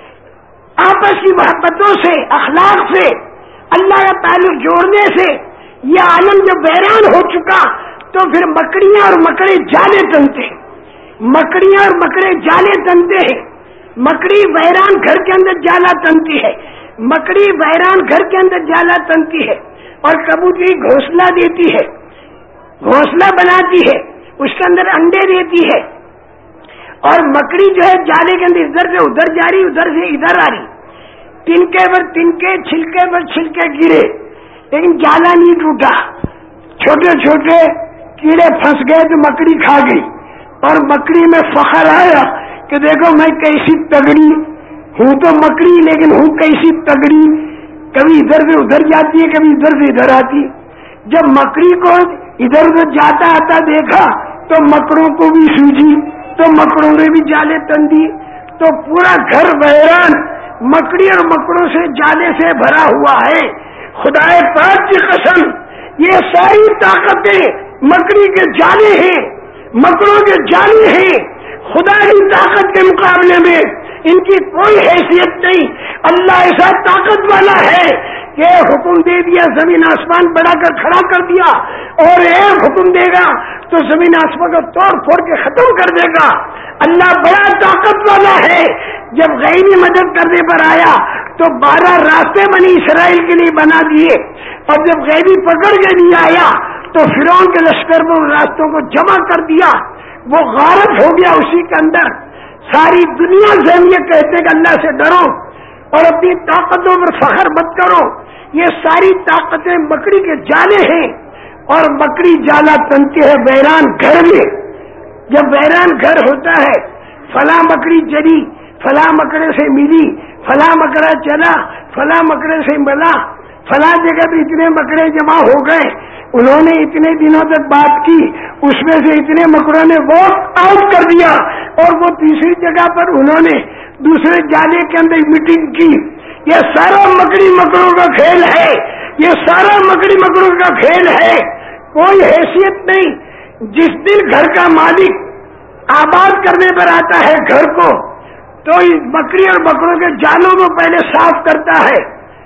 آپس کی محبتوں سے, اخلاق سے, اللہ کا تعلق جوڑنے سے یہ عالم جب ویران ہو چکا تو پھر مکڑیاں اور مکڑے جالے تنتے ہیں. مکڑیاں اور مکڑے جالے تنتے ہیں. مکڑی ویران گھر کے اندر جالا تنتی ہے, مکڑی ویران گھر کے اندر جالا تنتی ہے, اور کبوتری گھونسلہ دیتی ہے, گھونسلہ بناتی ہے, اس کے اندر انڈے دیتی ہے, اور مکڑی جو ہے جالے کے اندر ادھر سے ادھر جا رہی, ادھر سے ادھر آ رہی, تنکے پر تنکے, چھلکے پر چھلکے گرے, لیکن جالا نہیں ٹوٹا. چھوٹے چھوٹے کیڑے پھنس گئے تو مکڑی کھا گئی, اور مکڑی میں فخر آیا کہ دیکھو میں کیسی تگڑی ہوں, تو مکڑی لیکن ہوں کیسی تگڑی, کبھی ادھر سے ادھر جاتی ہے, کبھی ادھر سے ادھر آتی. جب مکڑی کو ادھر ادھر جاتا آتا دیکھا تو مکڑوں کو بھی سوجی, تو مکڑوں نے بھی جالے تن دی, تو پورا گھر ویران مکڑی اور مکڑوں سے جالے سے بھرا ہوا ہے. خدائے پاک کی قسم یہ ساری طاقتیں مکڑی کے جالے ہیں، مکڑوں کے جالے ہیں. خدا کی طاقت کے مقابلے میں ان کی کوئی حیثیت نہیں. اللہ ایسا طاقت والا ہے کہ حکم دے دیا زمین آسمان بڑھا کر کھڑا کر دیا، اور ایک حکم دے گا تو زمین آسمان کو توڑ پھوڑ کے ختم کر دے گا. اللہ بڑا طاقت والا ہے. جب غیبی مدد کرنے پر آیا تو 12 راستے بنی اسرائیل کے لیے بنا دیے، اور جب غیبی پکڑ کے نہیں آیا تو فرعون کے لشکر میں ان راستوں کو جمع کر دیا. وہ غارت ہو گیا اسی کے اندر. ساری دنیا سے ہم یہ کہتے کہ اللہ سے ڈرو اور اپنی طاقتوں پر فخر مت کرو. یہ ساری طاقتیں مکڑی کے جالے ہیں، اور مکڑی جالا تنتی ہے ویران گھر میں. جب ویران گھر ہوتا ہے، فلاں مکڑی چلی، فلاں مکڑے سے ملی، فلاں مکڑا چلا، فلاں مکڑے سے ملا، فلاں جگہ پہ اتنے مکڑے جمع ہو گئے، انہوں نے اتنے دنوں تک بات کی، اس میں سے اتنے مکڑوں نے ووٹ آؤٹ کر دیا، اور وہ تیسری جگہ پر انہوں نے دوسرے جالے کے اندر میٹنگ کی. یہ سارا مکڑی مکڑوں کا کھیل ہے، یہ سارا مکڑی مکڑوں کا کھیل ہے. کوئی حیثیت نہیں. جس دن گھر کا مالک آباد کرنے پر آتا ہے گھر کو، تو اس مکڑی اور مکڑوں کے جالوں کو پہلے صاف کرتا ہے،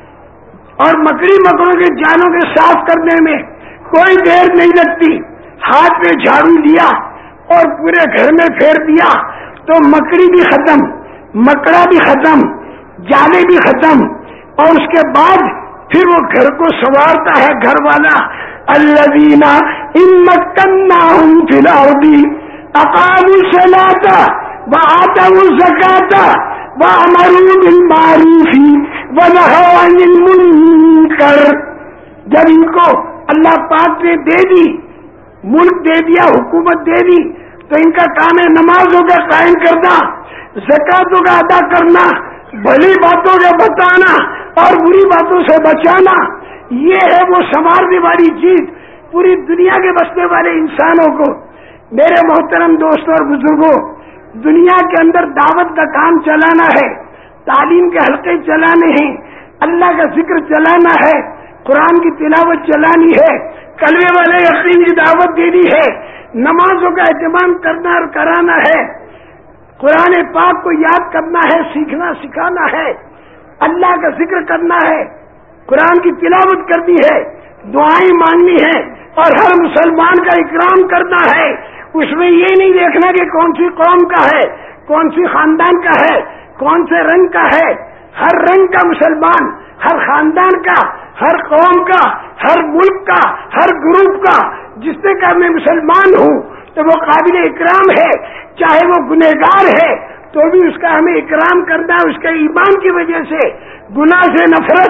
اور مکڑی مکڑوں کے جالوں کے صاف کرنے میں کوئی دیر نہیں لگتی. ہاتھ میں جھاڑو لیا اور پورے گھر میں پھیر دیا تو مکڑی بھی ختم، مکڑا بھی ختم، جالے بھی ختم. اور اس کے بعد پھر وہ گھر کو سنوارتا ہے گھر والا. الذین ان مکناہم فی الارض اقاموا الصلاۃ وآتوا الزکاۃ وامروا بالمعروف ونہوا عن المنکر. جب ان کو اللہ پاک نے دے دی، ملک دے دیا، حکومت دے دی، تو ان کا کام ہے نمازوں کا قائم کرنا، زکاتوں کا ادا کرنا، بھلی باتوں کا بتانا اور بری باتوں سے بچانا. یہ ہے وہ سنوارنے والی چیز پوری دنیا کے بسنے والے انسانوں کو. میرے محترم دوستوں اور بزرگوں، دنیا کے اندر دعوت کا کام چلانا ہے، تعلیم کے حلقے چلانے ہیں، اللہ کا ذکر چلانا ہے، قرآن کی تلاوت چلانی ہے، کلمے والے یقین کی دعوت دینی ہے، نمازوں کا اہتمام کرنا اور کرانا ہے، قرآن پاک کو یاد کرنا ہے، سیکھنا سکھانا ہے، اللہ کا ذکر کرنا ہے، قرآن کی تلاوت کرنی ہے، دعائیں مانگنی ہے، اور ہر مسلمان کا اکرام کرنا ہے. اس میں یہ نہیں دیکھنا کہ کون سی قوم کا ہے، کون سی خاندان کا ہے، کون سے رنگ کا ہے. ہر رنگ کا مسلمان، ہر خاندان کا، ہر قوم کا، ہر ملک کا، ہر گروپ کا جس سے کہ میں مسلمان ہوں تو وہ قابل اکرام ہے. چاہے وہ گنہگار ہے تو بھی اس کا ہمیں اکرام کرنا ہے. اس کے ایمان کی وجہ سے گناہ سے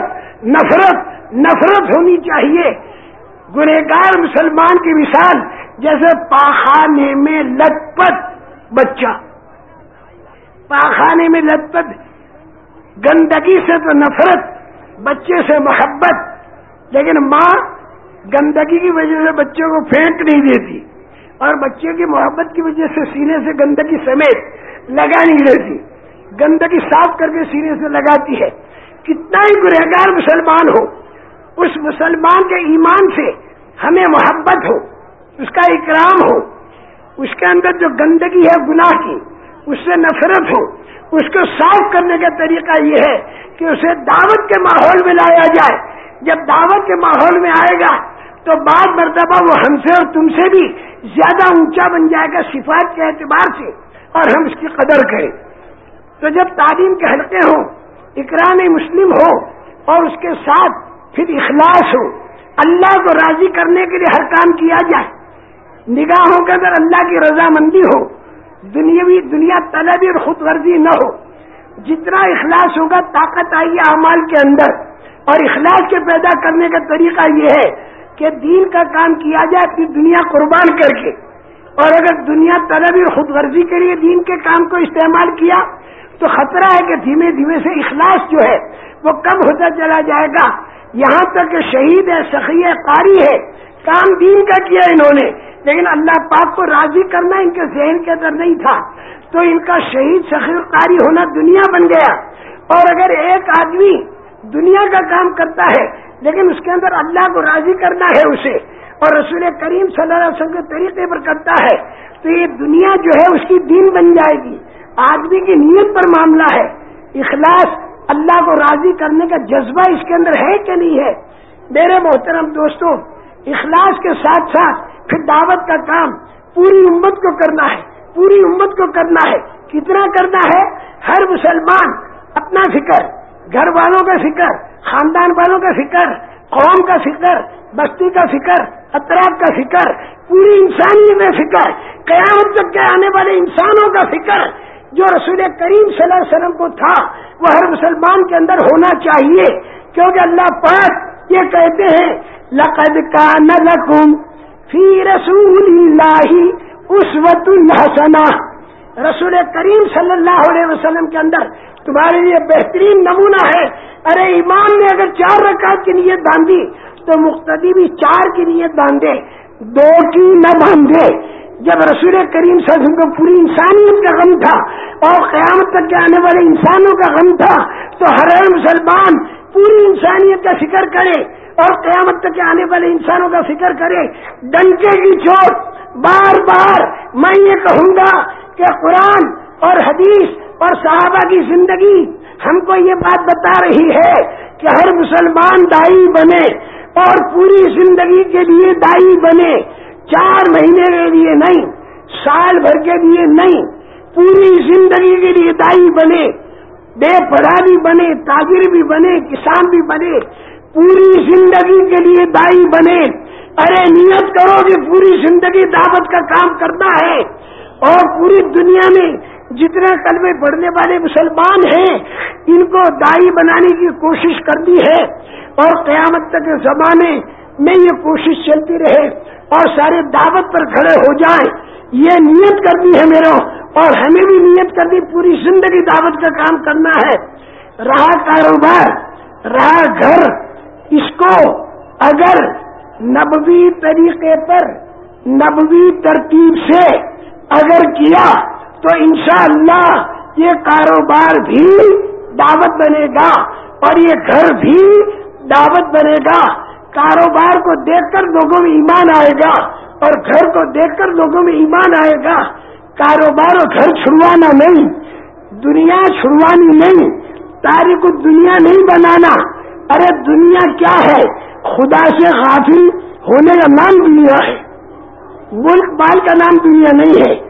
نفرت ہونی چاہیے. گنہگار مسلمان کی مثال جیسے پاخانے میں لت پت بچہ، پاخانے میں لت پت، گندگی سے تو نفرت، بچے سے محبت. لیکن ماں گندگی کی وجہ سے بچے کو پھینک نہیں دیتی، اور بچے کی محبت کی وجہ سے سینے سے گندگی سمیت لگا نہیں دیتی، گندگی صاف کر کے سینے سے لگاتی ہے. کتنا ہی گنہگار مسلمان ہو، اس مسلمان کے ایمان سے ہمیں محبت ہو، اس کا اکرام ہو، اس کے اندر جو گندگی ہے گناہ کی اس سے نفرت ہو. اس کو صاف کرنے کا طریقہ یہ ہے کہ اسے دعوت کے ماحول میں لایا جائے. جب دعوت کے ماحول میں آئے گا تو بعض مرتبہ وہ ہم سے اور تم سے بھی زیادہ اونچا بن جائے گا صفات کے اعتبار سے، اور ہم اس کی قدر کریں. تو جب تعلیم کے حلقے ہوں، اکرام مسلم ہو، اور اس کے ساتھ پھر اخلاص ہو، اللہ کو راضی کرنے کے لیے ہر کام کیا جائے، نگاہوں کے اندر اللہ کی رضامندی ہو، دنیا طلبی اور خود غرضی نہ ہو. جتنا اخلاص ہوگا طاقت آئی ہے اعمال کے اندر. اور اخلاص کے پیدا کرنے کا طریقہ یہ ہے کہ دین کا کام کیا جائے اپنی دنیا قربان کر کے. اور اگر دنیا طلبی اور خود غرضی کے لیے دین کے کام کو استعمال کیا تو خطرہ ہے کہ دھیمے دھیمے سے اخلاص جو ہے وہ کم ہوتا چلا جائے گا. یہاں تک کہ شہید ہے، سخی ہے، قاری ہے، کام دین کا کیا انہوں نے، لیکن اللہ پاک کو راضی کرنا ان کے ذہن کے اندر نہیں تھا، تو ان کا شہید، سخی اور قاری ہونا دنیا بن گیا. اور اگر ایک آدمی دنیا کا کام کرتا ہے لیکن اس کے اندر اللہ کو راضی کرنا ہے اسے، اور رسول کریم صلی اللہ علیہ وسلم کے طریقے پر کرتا ہے، تو یہ دنیا جو ہے اس کی دین بن جائے گی۔ آدمی کی نیت پر معاملہ ہے، اخلاص، اللہ کو راضی کرنے کا جذبہ اس کے اندر ہے کہ نہیں ہے۔ میرے محترم دوستوں، اخلاص کے ساتھ ساتھ پھر دعوت کا کام پوری امت کو کرنا ہے، پوری امت کو کرنا ہے۔ کتنا کرنا ہے؟ ہر مسلمان اپنا فکر، گھر والوں کا فکر، خاندان والوں کا فکر، قوم کا فکر، بستی کا فکر، اطراف کا فکر، پوری انسانیت میں فکر، قیامت تک کے آنے والے انسانوں کا فکر جو رسول کریم صلی اللہ علیہ وسلم کو تھا وہ ہر مسلمان کے اندر ہونا چاہیے، کیونکہ اللہ پاک یہ کہتے ہیں لقد کان لکم فی رسول اللہ اسوۃ حسنہ، رسول کریم صلی اللہ علیہ وسلم کے اندر تمہارے لیے بہترین نمونہ ہے۔ ارے امام نے اگر 4 رکعت کی نیت باندھی تو مقتدی بھی 4 کی نیت باندھے، 2 کی نہ باندھے۔ جب رسول کریم صلی اللہ علیہ وسلم کو پوری انسانیت کا غم تھا اور قیامت تک کے آنے والے انسانوں کا غم تھا، تو ہر مسلمان پوری انسانیت کا فکر کرے اور قیامت تک کے آنے والے انسانوں کا فکر کرے۔ ڈنکے کی چوٹ بار بار میں یہ کہوں گا کہ قرآن اور حدیث اور صحابہ کی زندگی ہم کو یہ بات بتا رہی ہے کہ ہر مسلمان دائی بنے اور پوری زندگی کے لیے دائی بنے، 4 مہینے کے لیے نہیں، سال بھر کے لیے نہیں، پوری زندگی کے لیے دائی بنے، بے پڑھا بھی بنے، تاجر بھی بنے، کسان بھی بنے، پوری زندگی کے لیے دائی بنے۔ ارے نیت کرو کہ پوری زندگی دعوت کا کام کرنا ہے، اور پوری دنیا میں جتنے کلمے پڑھنے والے مسلمان ہیں ان کو دائی بنانے کی کوشش کرنی ہے، اور قیامت تک کے زمانے میں یہ کوشش چلتی رہے اور سارے دعوت پر کھڑے ہو جائیں۔ یہ نیت کرنی ہے میرے، اور ہمیں بھی نیت کرنی، پوری زندگی دعوت کا کام کرنا ہے۔ رہا کاروبار، رہا گھر، اس کو اگر نبوی طریقے پر، نبوی ترتیب سے اگر کیا تو انشاءاللہ یہ کاروبار بھی دعوت بنے گا اور یہ گھر بھی دعوت بنے گا۔ کاروبار کو دیکھ کر لوگوں میں ایمان آئے گا اور گھر کو دیکھ کر لوگوں میں ایمان آئے گا۔ کاروبار اور گھر چھڑوانا نہیں، دنیا چھڑوانی نہیں، تاریخ دنیا نہیں بنانا۔ ارے دنیا کیا ہے؟ خدا سے غافل ہونے کا نام دنیا ہے، ملک مال کا نام دنیا نہیں ہے۔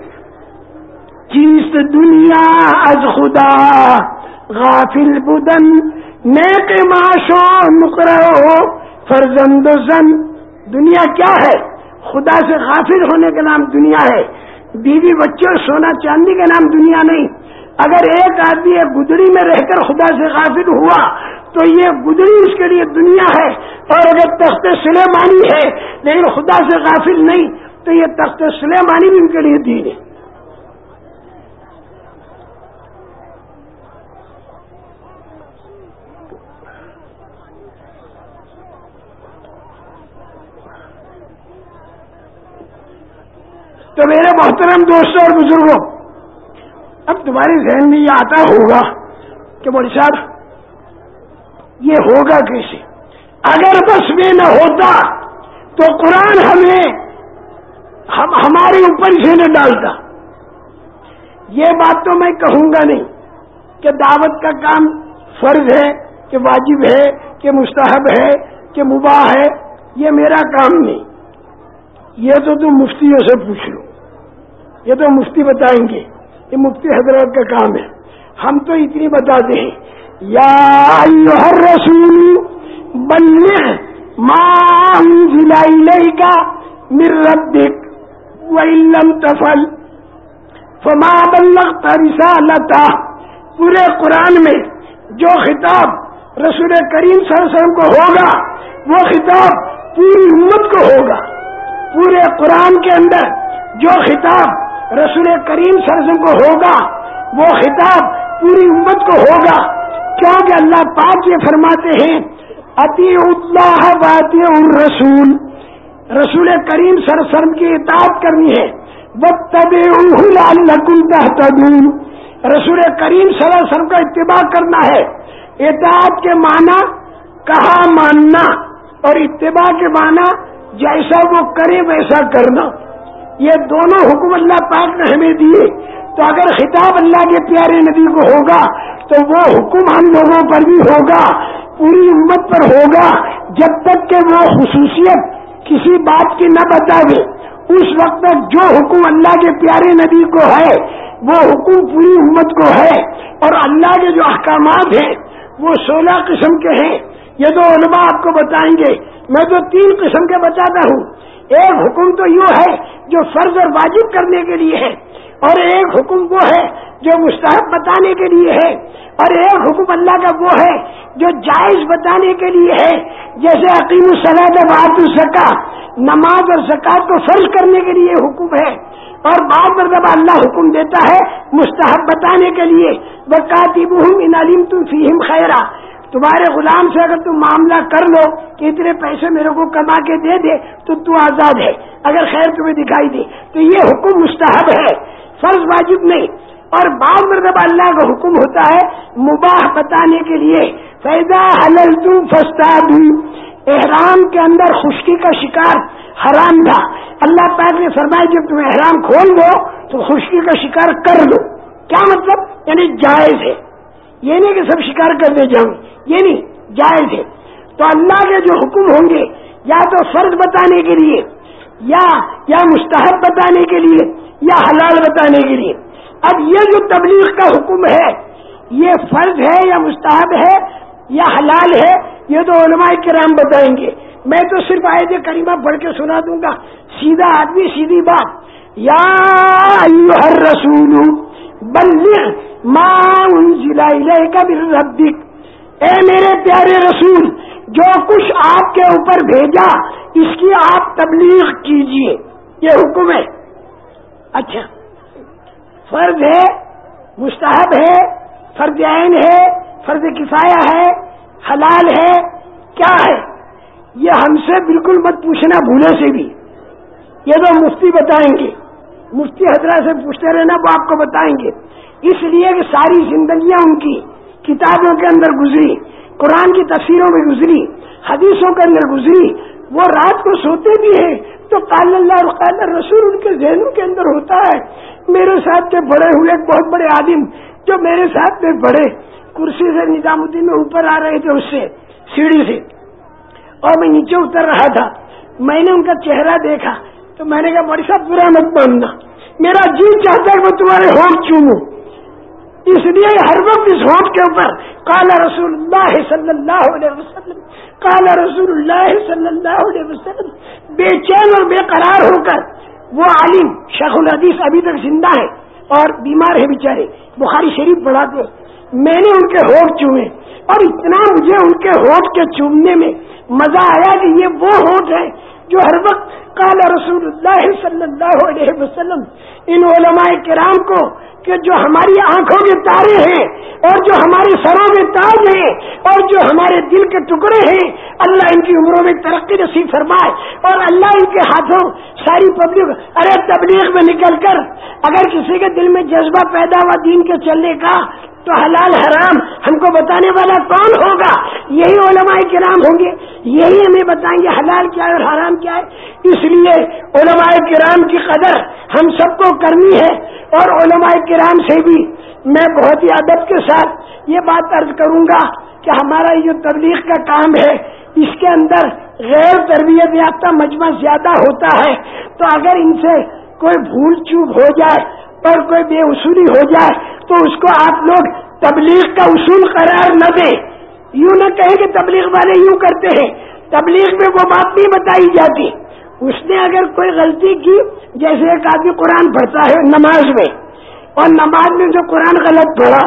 چیز دنیا از خدا غافل بدن، نیک معاشو مقررو فرزند و زن۔ دنیا کیا ہے؟ خدا سے غافل ہونے کا نام دنیا ہے، بیوی بچوں سونا چاندی کا نام دنیا نہیں۔ اگر ایک آدمی ایک گدڑی میں رہ کر خدا سے غافل ہوا تو یہ گدڑی اس کے لیے دنیا ہے، اور اگر تخت سلیمانی ہے لیکن خدا سے غافل نہیں تو یہ تخت سلیمانی بھی ان کے لیے دین ہے۔ تو میرے محترم دوستوں اور بزرگوں، اب تمہارے ذہن میں یہ آتا ہوگا کہ مولوی صاحب یہ ہوگا کیسے؟ اگر بس میں نہ ہوتا تو قرآن ہمارے اوپر سے نہ ڈالتا۔ یہ بات تو میں کہوں گا نہیں کہ دعوت کا کام فرض ہے، کہ واجب ہے، کہ مستحب ہے، کہ مباح ہے، یہ میرا کام نہیں۔ یہ تو تم مفتیوں سے پوچھ لو، یہ تو مفتی بتائیں گے، یہ مفتی حضرات کا کام ہے۔ ہم تو اتنی بتاتے ہیں، یا ایھا الرسول بلغ ما انزل الیک من ربک وان لم تفعل فما بلغت رسالتہ۔ پورے قرآن میں جو خطاب رسول کریم صلی اللہ علیہ وسلم کو ہوگا وہ خطاب پوری امت کو ہوگا۔ پورے قرآن کے اندر جو خطاب رسول کریم صلی اللہ علیہ وسلم کو ہوگا وہ خطاب پوری امت کو ہوگا، کیونکہ اللہ پاک یہ فرماتے ہیں اطیعوا اللہ واطیعوا الرسول، رسول کریم صلی اللہ علیہ وسلم کی اطاعت کرنی ہے۔ واتبعوہ لعلکم تہتدون، رسول کریم صلی اللہ علیہ وسلم کا اتباع کرنا ہے۔ اطاعت کے معنی کہا ماننا ماننا، اور اتباع کے معنی جیسا وہ کرے ویسا کرنا. یہ دونوں حکم اللہ پاک نے ہمیں دیے. تو اگر خطاب اللہ کے پیارے نبی کو ہوگا تو وہ حکم ہم لوگوں پر بھی ہوگا، پوری امت پر ہوگا. جب تک کہ وہ خصوصیت کسی بات کی نہ بتاوے، اس وقت تک جو حکم اللہ کے پیارے نبی کو ہے وہ حکم پوری امت کو ہے. اور اللہ کے جو احکامات ہیں وہ 16 قسم کے ہیں. یہ تو علماء آپ کو بتائیں گے. میں تو 3 قسم کے بتاتا ہوں. ایک حکم تو یوں ہے جو فرض اور واجب کرنے کے لیے ہے، اور ایک حکم وہ ہے جو مستحب بتانے کے لیے ہے، اور ایک حکم اللہ کا وہ ہے جو جائز بتانے کے لیے ہے. جیسے اقیم الصلاۃ وآتوا الزکاۃ، نماز اور زکات کو فرض کرنے کے لیے حکم ہے. اور بعض مرتبہ اللہ حکم دیتا ہے مستحب بتانے کے لیے، وَقَاتِبُوهُمْ إِنْ عَلِمْتُمْ فِيهِمْ خَيْرًا. تمہارے غلام سے اگر تم معاملہ کر لو کہ اتنے پیسے میرے کو کما کے دے دے تو آزاد ہے، اگر خیر تمہیں دکھائی دے. تو یہ حکم مستحب ہے، فرض واجب نہیں. اور بعض مرتبہ اللہ کا حکم ہوتا ہے مباح بتانے کے لیے. فَإِذَا حَلَلْتُمْ فَاصْطَادُوا. احرام کے اندر خشکی کا شکار حرام تھا. اللہ پاک نے فرمایا جب تم احرام کھول دو تو خشکی کا شکار کر لو. کیا مطلب؟ یعنی جائز ہے. یہ نہیں کہ سب شکار کرنے جاؤں، یہ نہیں، جائز ہے. تو اللہ کے جو حکم ہوں گے یا تو فرض بتانے کے لیے یا مستحب بتانے کے لیے یا حلال بتانے کے لیے. اب یہ جو تبلیغ کا حکم ہے یہ فرض ہے یا مستحب ہے یا حلال ہے، یہ تو علماء کرام بتائیں گے. میں تو صرف آیت کریمہ پڑھ کے سنا دوں گا. سیدھا آدمی سیدھی بات. یا ایھا الرسول بلغ ما انزل الیک من ربک. اے میرے پیارے رسول، جو کچھ آپ کے اوپر بھیجا اس کی آپ تبلیغ کیجیے. یہ حکم ہے. اچھا، فرض ہے، مستحب ہے، فرض عین ہے، فرض کفایہ ہے، حلال ہے، کیا ہے؟ یہ ہم سے بالکل مت پوچھنا بھولے سے بھی. یہ تو مفتی بتائیں گے. مفتی حضرات سے پوچھتے رہنا، وہ آپ کو بتائیں گے. اس لیے کہ ساری زندگیاں ان کی کتابوں کے اندر گزری، قرآن کی تفسیروں میں گزری، حدیثوں کے اندر گزری. وہ رات کو سوتے بھی ہیں تو قال اللہ اور قال رسول ان کے ذہنوں کے اندر ہوتا ہے. میرے ساتھ کے بڑے ہوئے ایک بہت بڑے عالم جو میرے ساتھ میں بڑے کرسی سے نظام الدین میں اوپر آ رہے تھے، اس سے سیڑھی سے، اور میں نیچے اتر رہا تھا. میں نے ان کا چہرہ دیکھا تو میں نے کہا بڑی صاحب برا مت ماننا، میرا جی چاہتا ہے کہ میں تمہارے ہونٹ چوموں. اس لیے ہر وقت اس ہونٹ کے اوپر قال رسول اللہ صلی اللہ علیہ وسلم، قال رسول اللہ صلی اللہ علیہ وسلم. بے چین اور بے قرار ہو کر وہ عالم شیخ الحدیث ابھی تک زندہ ہے اور بیمار ہے بیچارے، بخاری شریف پڑھاتے. میں نے ان کے ہونٹ چومے اور اتنا مجھے ان کے ہونٹ کے چومنے میں مزہ آیا کہ یہ وہ ہونٹ ہے جو ہر وقت قال رسول اللہ صلی اللہ علیہ وسلم. ان علماء کرام کو کہ جو ہماری آنکھوں کے تارے ہیں اور جو ہمارے سروں میں تاج ہیں اور جو ہمارے دل کے ٹکڑے ہیں، اللہ ان کی عمروں میں ترقی نصیب فرمائے اور اللہ ان کے ہاتھوں ساری پبلک. ارے تبلیغ میں نکل کر اگر کسی کے دل میں جذبہ پیدا ہوا دین کے چلنے کا تو حلال حرام ہم کو بتانے والا کون ہوگا؟ یہی علماء کرام ہوں گے، یہی ہمیں بتائیں گے حلال کیا ہے اور حرام کیا ہے. اس لیے علماء کرام کی قدر ہم سب کو کرنی ہے. اور علماء کرام سے بھی میں بہت ہی ادب کے ساتھ یہ بات عرض کروں گا کہ ہمارا یہ تبلیغ کا کام ہے، اس کے اندر غیر تربیت یافتہ مجمع زیادہ ہوتا ہے. تو اگر ان سے کوئی بھول چوک ہو جائے اور کوئی بے اصولی ہو جائے تو اس کو آپ لوگ تبلیغ کا اصول قرار نہ دیں. یوں نہ کہیں کہ تبلیغ والے یوں کرتے ہیں. تبلیغ میں وہ بات نہیں بتائی جاتی. اس نے اگر کوئی غلطی کی، جیسے ایک آدمی قرآن پڑھتا ہے نماز میں اور نماز میں جو قرآن غلط پڑھا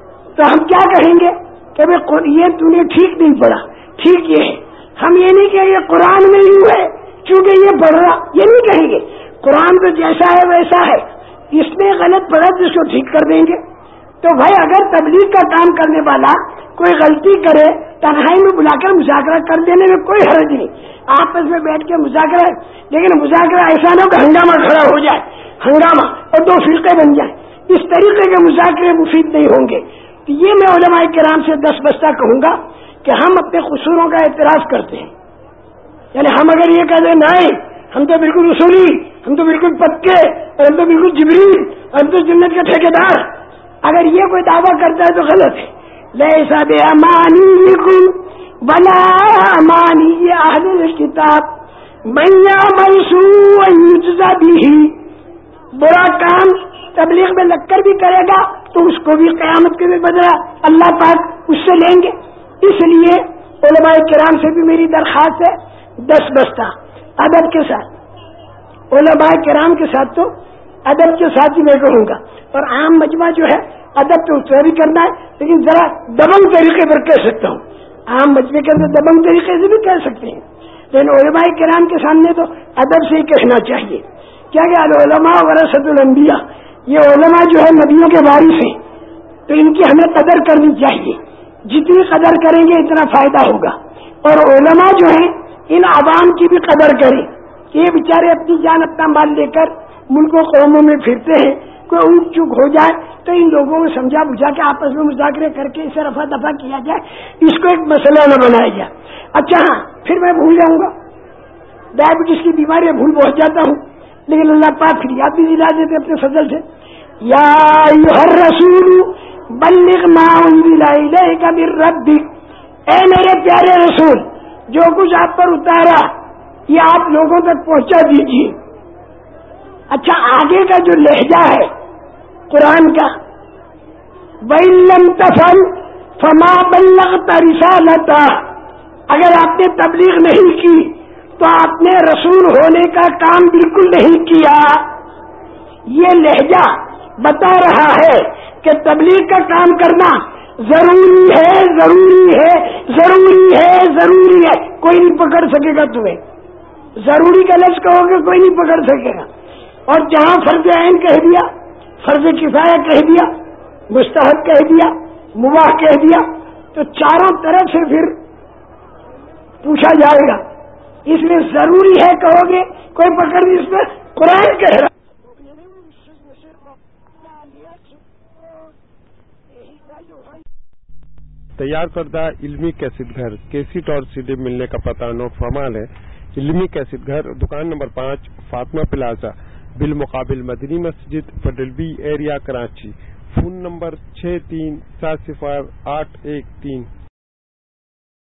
تو ہم کیا کہیں گے کہ یہ تو نے ٹھیک نہیں پڑھا، ٹھیک یہ ہے. ہم یہ نہیں کہ یہ قرآن میں یوں ہے چونکہ یہ پڑھ رہا، یہ نہیں کہیں گے. قرآن تو جیسا ہے ویسا ہے، اس نے غلط پڑھا تو اس کو ٹھیک کر دیں گے. تو بھائی اگر تبلیغ کا کام کرنے والا کوئی غلطی کرے، تنہائی میں بلا کر مذاکرہ کر دینے میں کوئی حرج نہیں. آپس میں بیٹھ کے مذاکرہ، لیکن مذاکرہ ایسا نہ ہو کہ ہنگامہ کھڑا ہو جائے، ہنگامہ اور 2 فرقے بن جائیں. اس طریقے کے مذاکرے مفید نہیں ہوں گے. تو یہ میں علماء کرام سے 10 بستہ کہوں گا کہ ہم اپنے قصوروں کا اعتراف کرتے ہیں. یعنی ہم اگر یہ کہتے ہیں نہیں ہم تو بالکل اصولی، ہم تو بالکل پکے، اور ہم تو بالکل جبریل، اور ہم تو جنت کے ٹھیکیدار، اگر یہ کوئی دعویٰ کرتا ہے تو غلط ہے. لیس بامانیکم ولا امانی اہل الکتاب من یعمل سوءا یجزا بہ. برا کام تبلیغ میں لگ کر بھی کرے گا تو اس کو بھی قیامت کے دن بدلہ اللہ پاک اس سے لیں گے. اس لیے علماء کرام سے بھی میری درخواست ہے 10 بستہ ادب کے ساتھ. علماء کرام کے ساتھ تو ادب کے ساتھ ہی میں کہوں گا، اور عام مجمع جو ہے ادب تو اس طرح بھی کرنا ہے، لیکن ذرا دبنگ طریقے پر کہہ سکتا ہوں. عام مجمع کے اندر دبنگ طریقے سے بھی کہہ سکتے ہیں، لیکن علماء کرام کے سامنے تو ادب سے ہی کہنا چاہیے. کیا کہ العلماء ورثۃ الانبیاء، یہ علماء جو ہے نبیوں کے وارث ہیں، تو ان کی ہمیں قدر کرنی چاہیے. جتنی قدر کریں گے اتنا فائدہ ہوگا. اور علماء جو ہیں ان عوام کی بھی قدر کریں کہ یہ بیچارے اپنی جان اپنا مال لے کر ملکوں قوموں میں پھرتے ہیں، کوئی اونٹ چوک ہو جائے تو ان لوگوں کو سمجھا بجھا کے آپس میں مذاکرے کر کے اسے رفع دفع کیا جائے، اس کو ایک مسئلہ نہ بنایا جائے. اچھا ہاں، پھر میں بھول جاؤں گا، ڈائبٹیز کی بیماری بھول پہنچ جاتا ہوں، لیکن اللہ پاک پھر یاد بھی دلا دیتے اپنے فضل سے. یا ایھا الرسول بلغ ما انزل الیک من ربک، اے میرے پیارے رسول جو کچھ آپ پر اتارا یہ آپ لوگوں تک پہنچا دیجیے. اچھا آگے کا جو لہجہ ہے قرآن کا، وَإِن لَّمْ تَفْعَلْ فَمَا بَلَّغْتَ رِسَالَتَهُ، اگر آپ نے تبلیغ نہیں کی تو آپ نے رسول ہونے کا کام بالکل نہیں کیا. یہ لہجہ بتا رہا ہے کہ تبلیغ کا کام کرنا ضروری ہے، ضروری ہے، ضروری ہے، ضروری ہے. کوئی نہیں پکڑ سکے گا تمہیں. ضروری کا لفظ کہو گے کوئی نہیں پکڑ سکے گا. اور جہاں فرض عین کہہ دیا، فرض کفایہ کہہ دیا، مستحب کہہ دیا، مباح کہہ دیا، تو چاروں طرف سے پھر پوچھا جائے گا. اس لیے ضروری ہے کہو گے کوئی پکڑ نہیں، اس میں قرآن کہہ رہا. تیار کردہ علمی کیسٹ گھر، کیسٹ اور CD ملنے کا پتہ نو فرمان ہے. علمی کیسٹ گھر، دکان نمبر 5 فاطمہ پلازا، بالمقابل Madni Masjid, federal B area, Karachi. Phone number 63708113.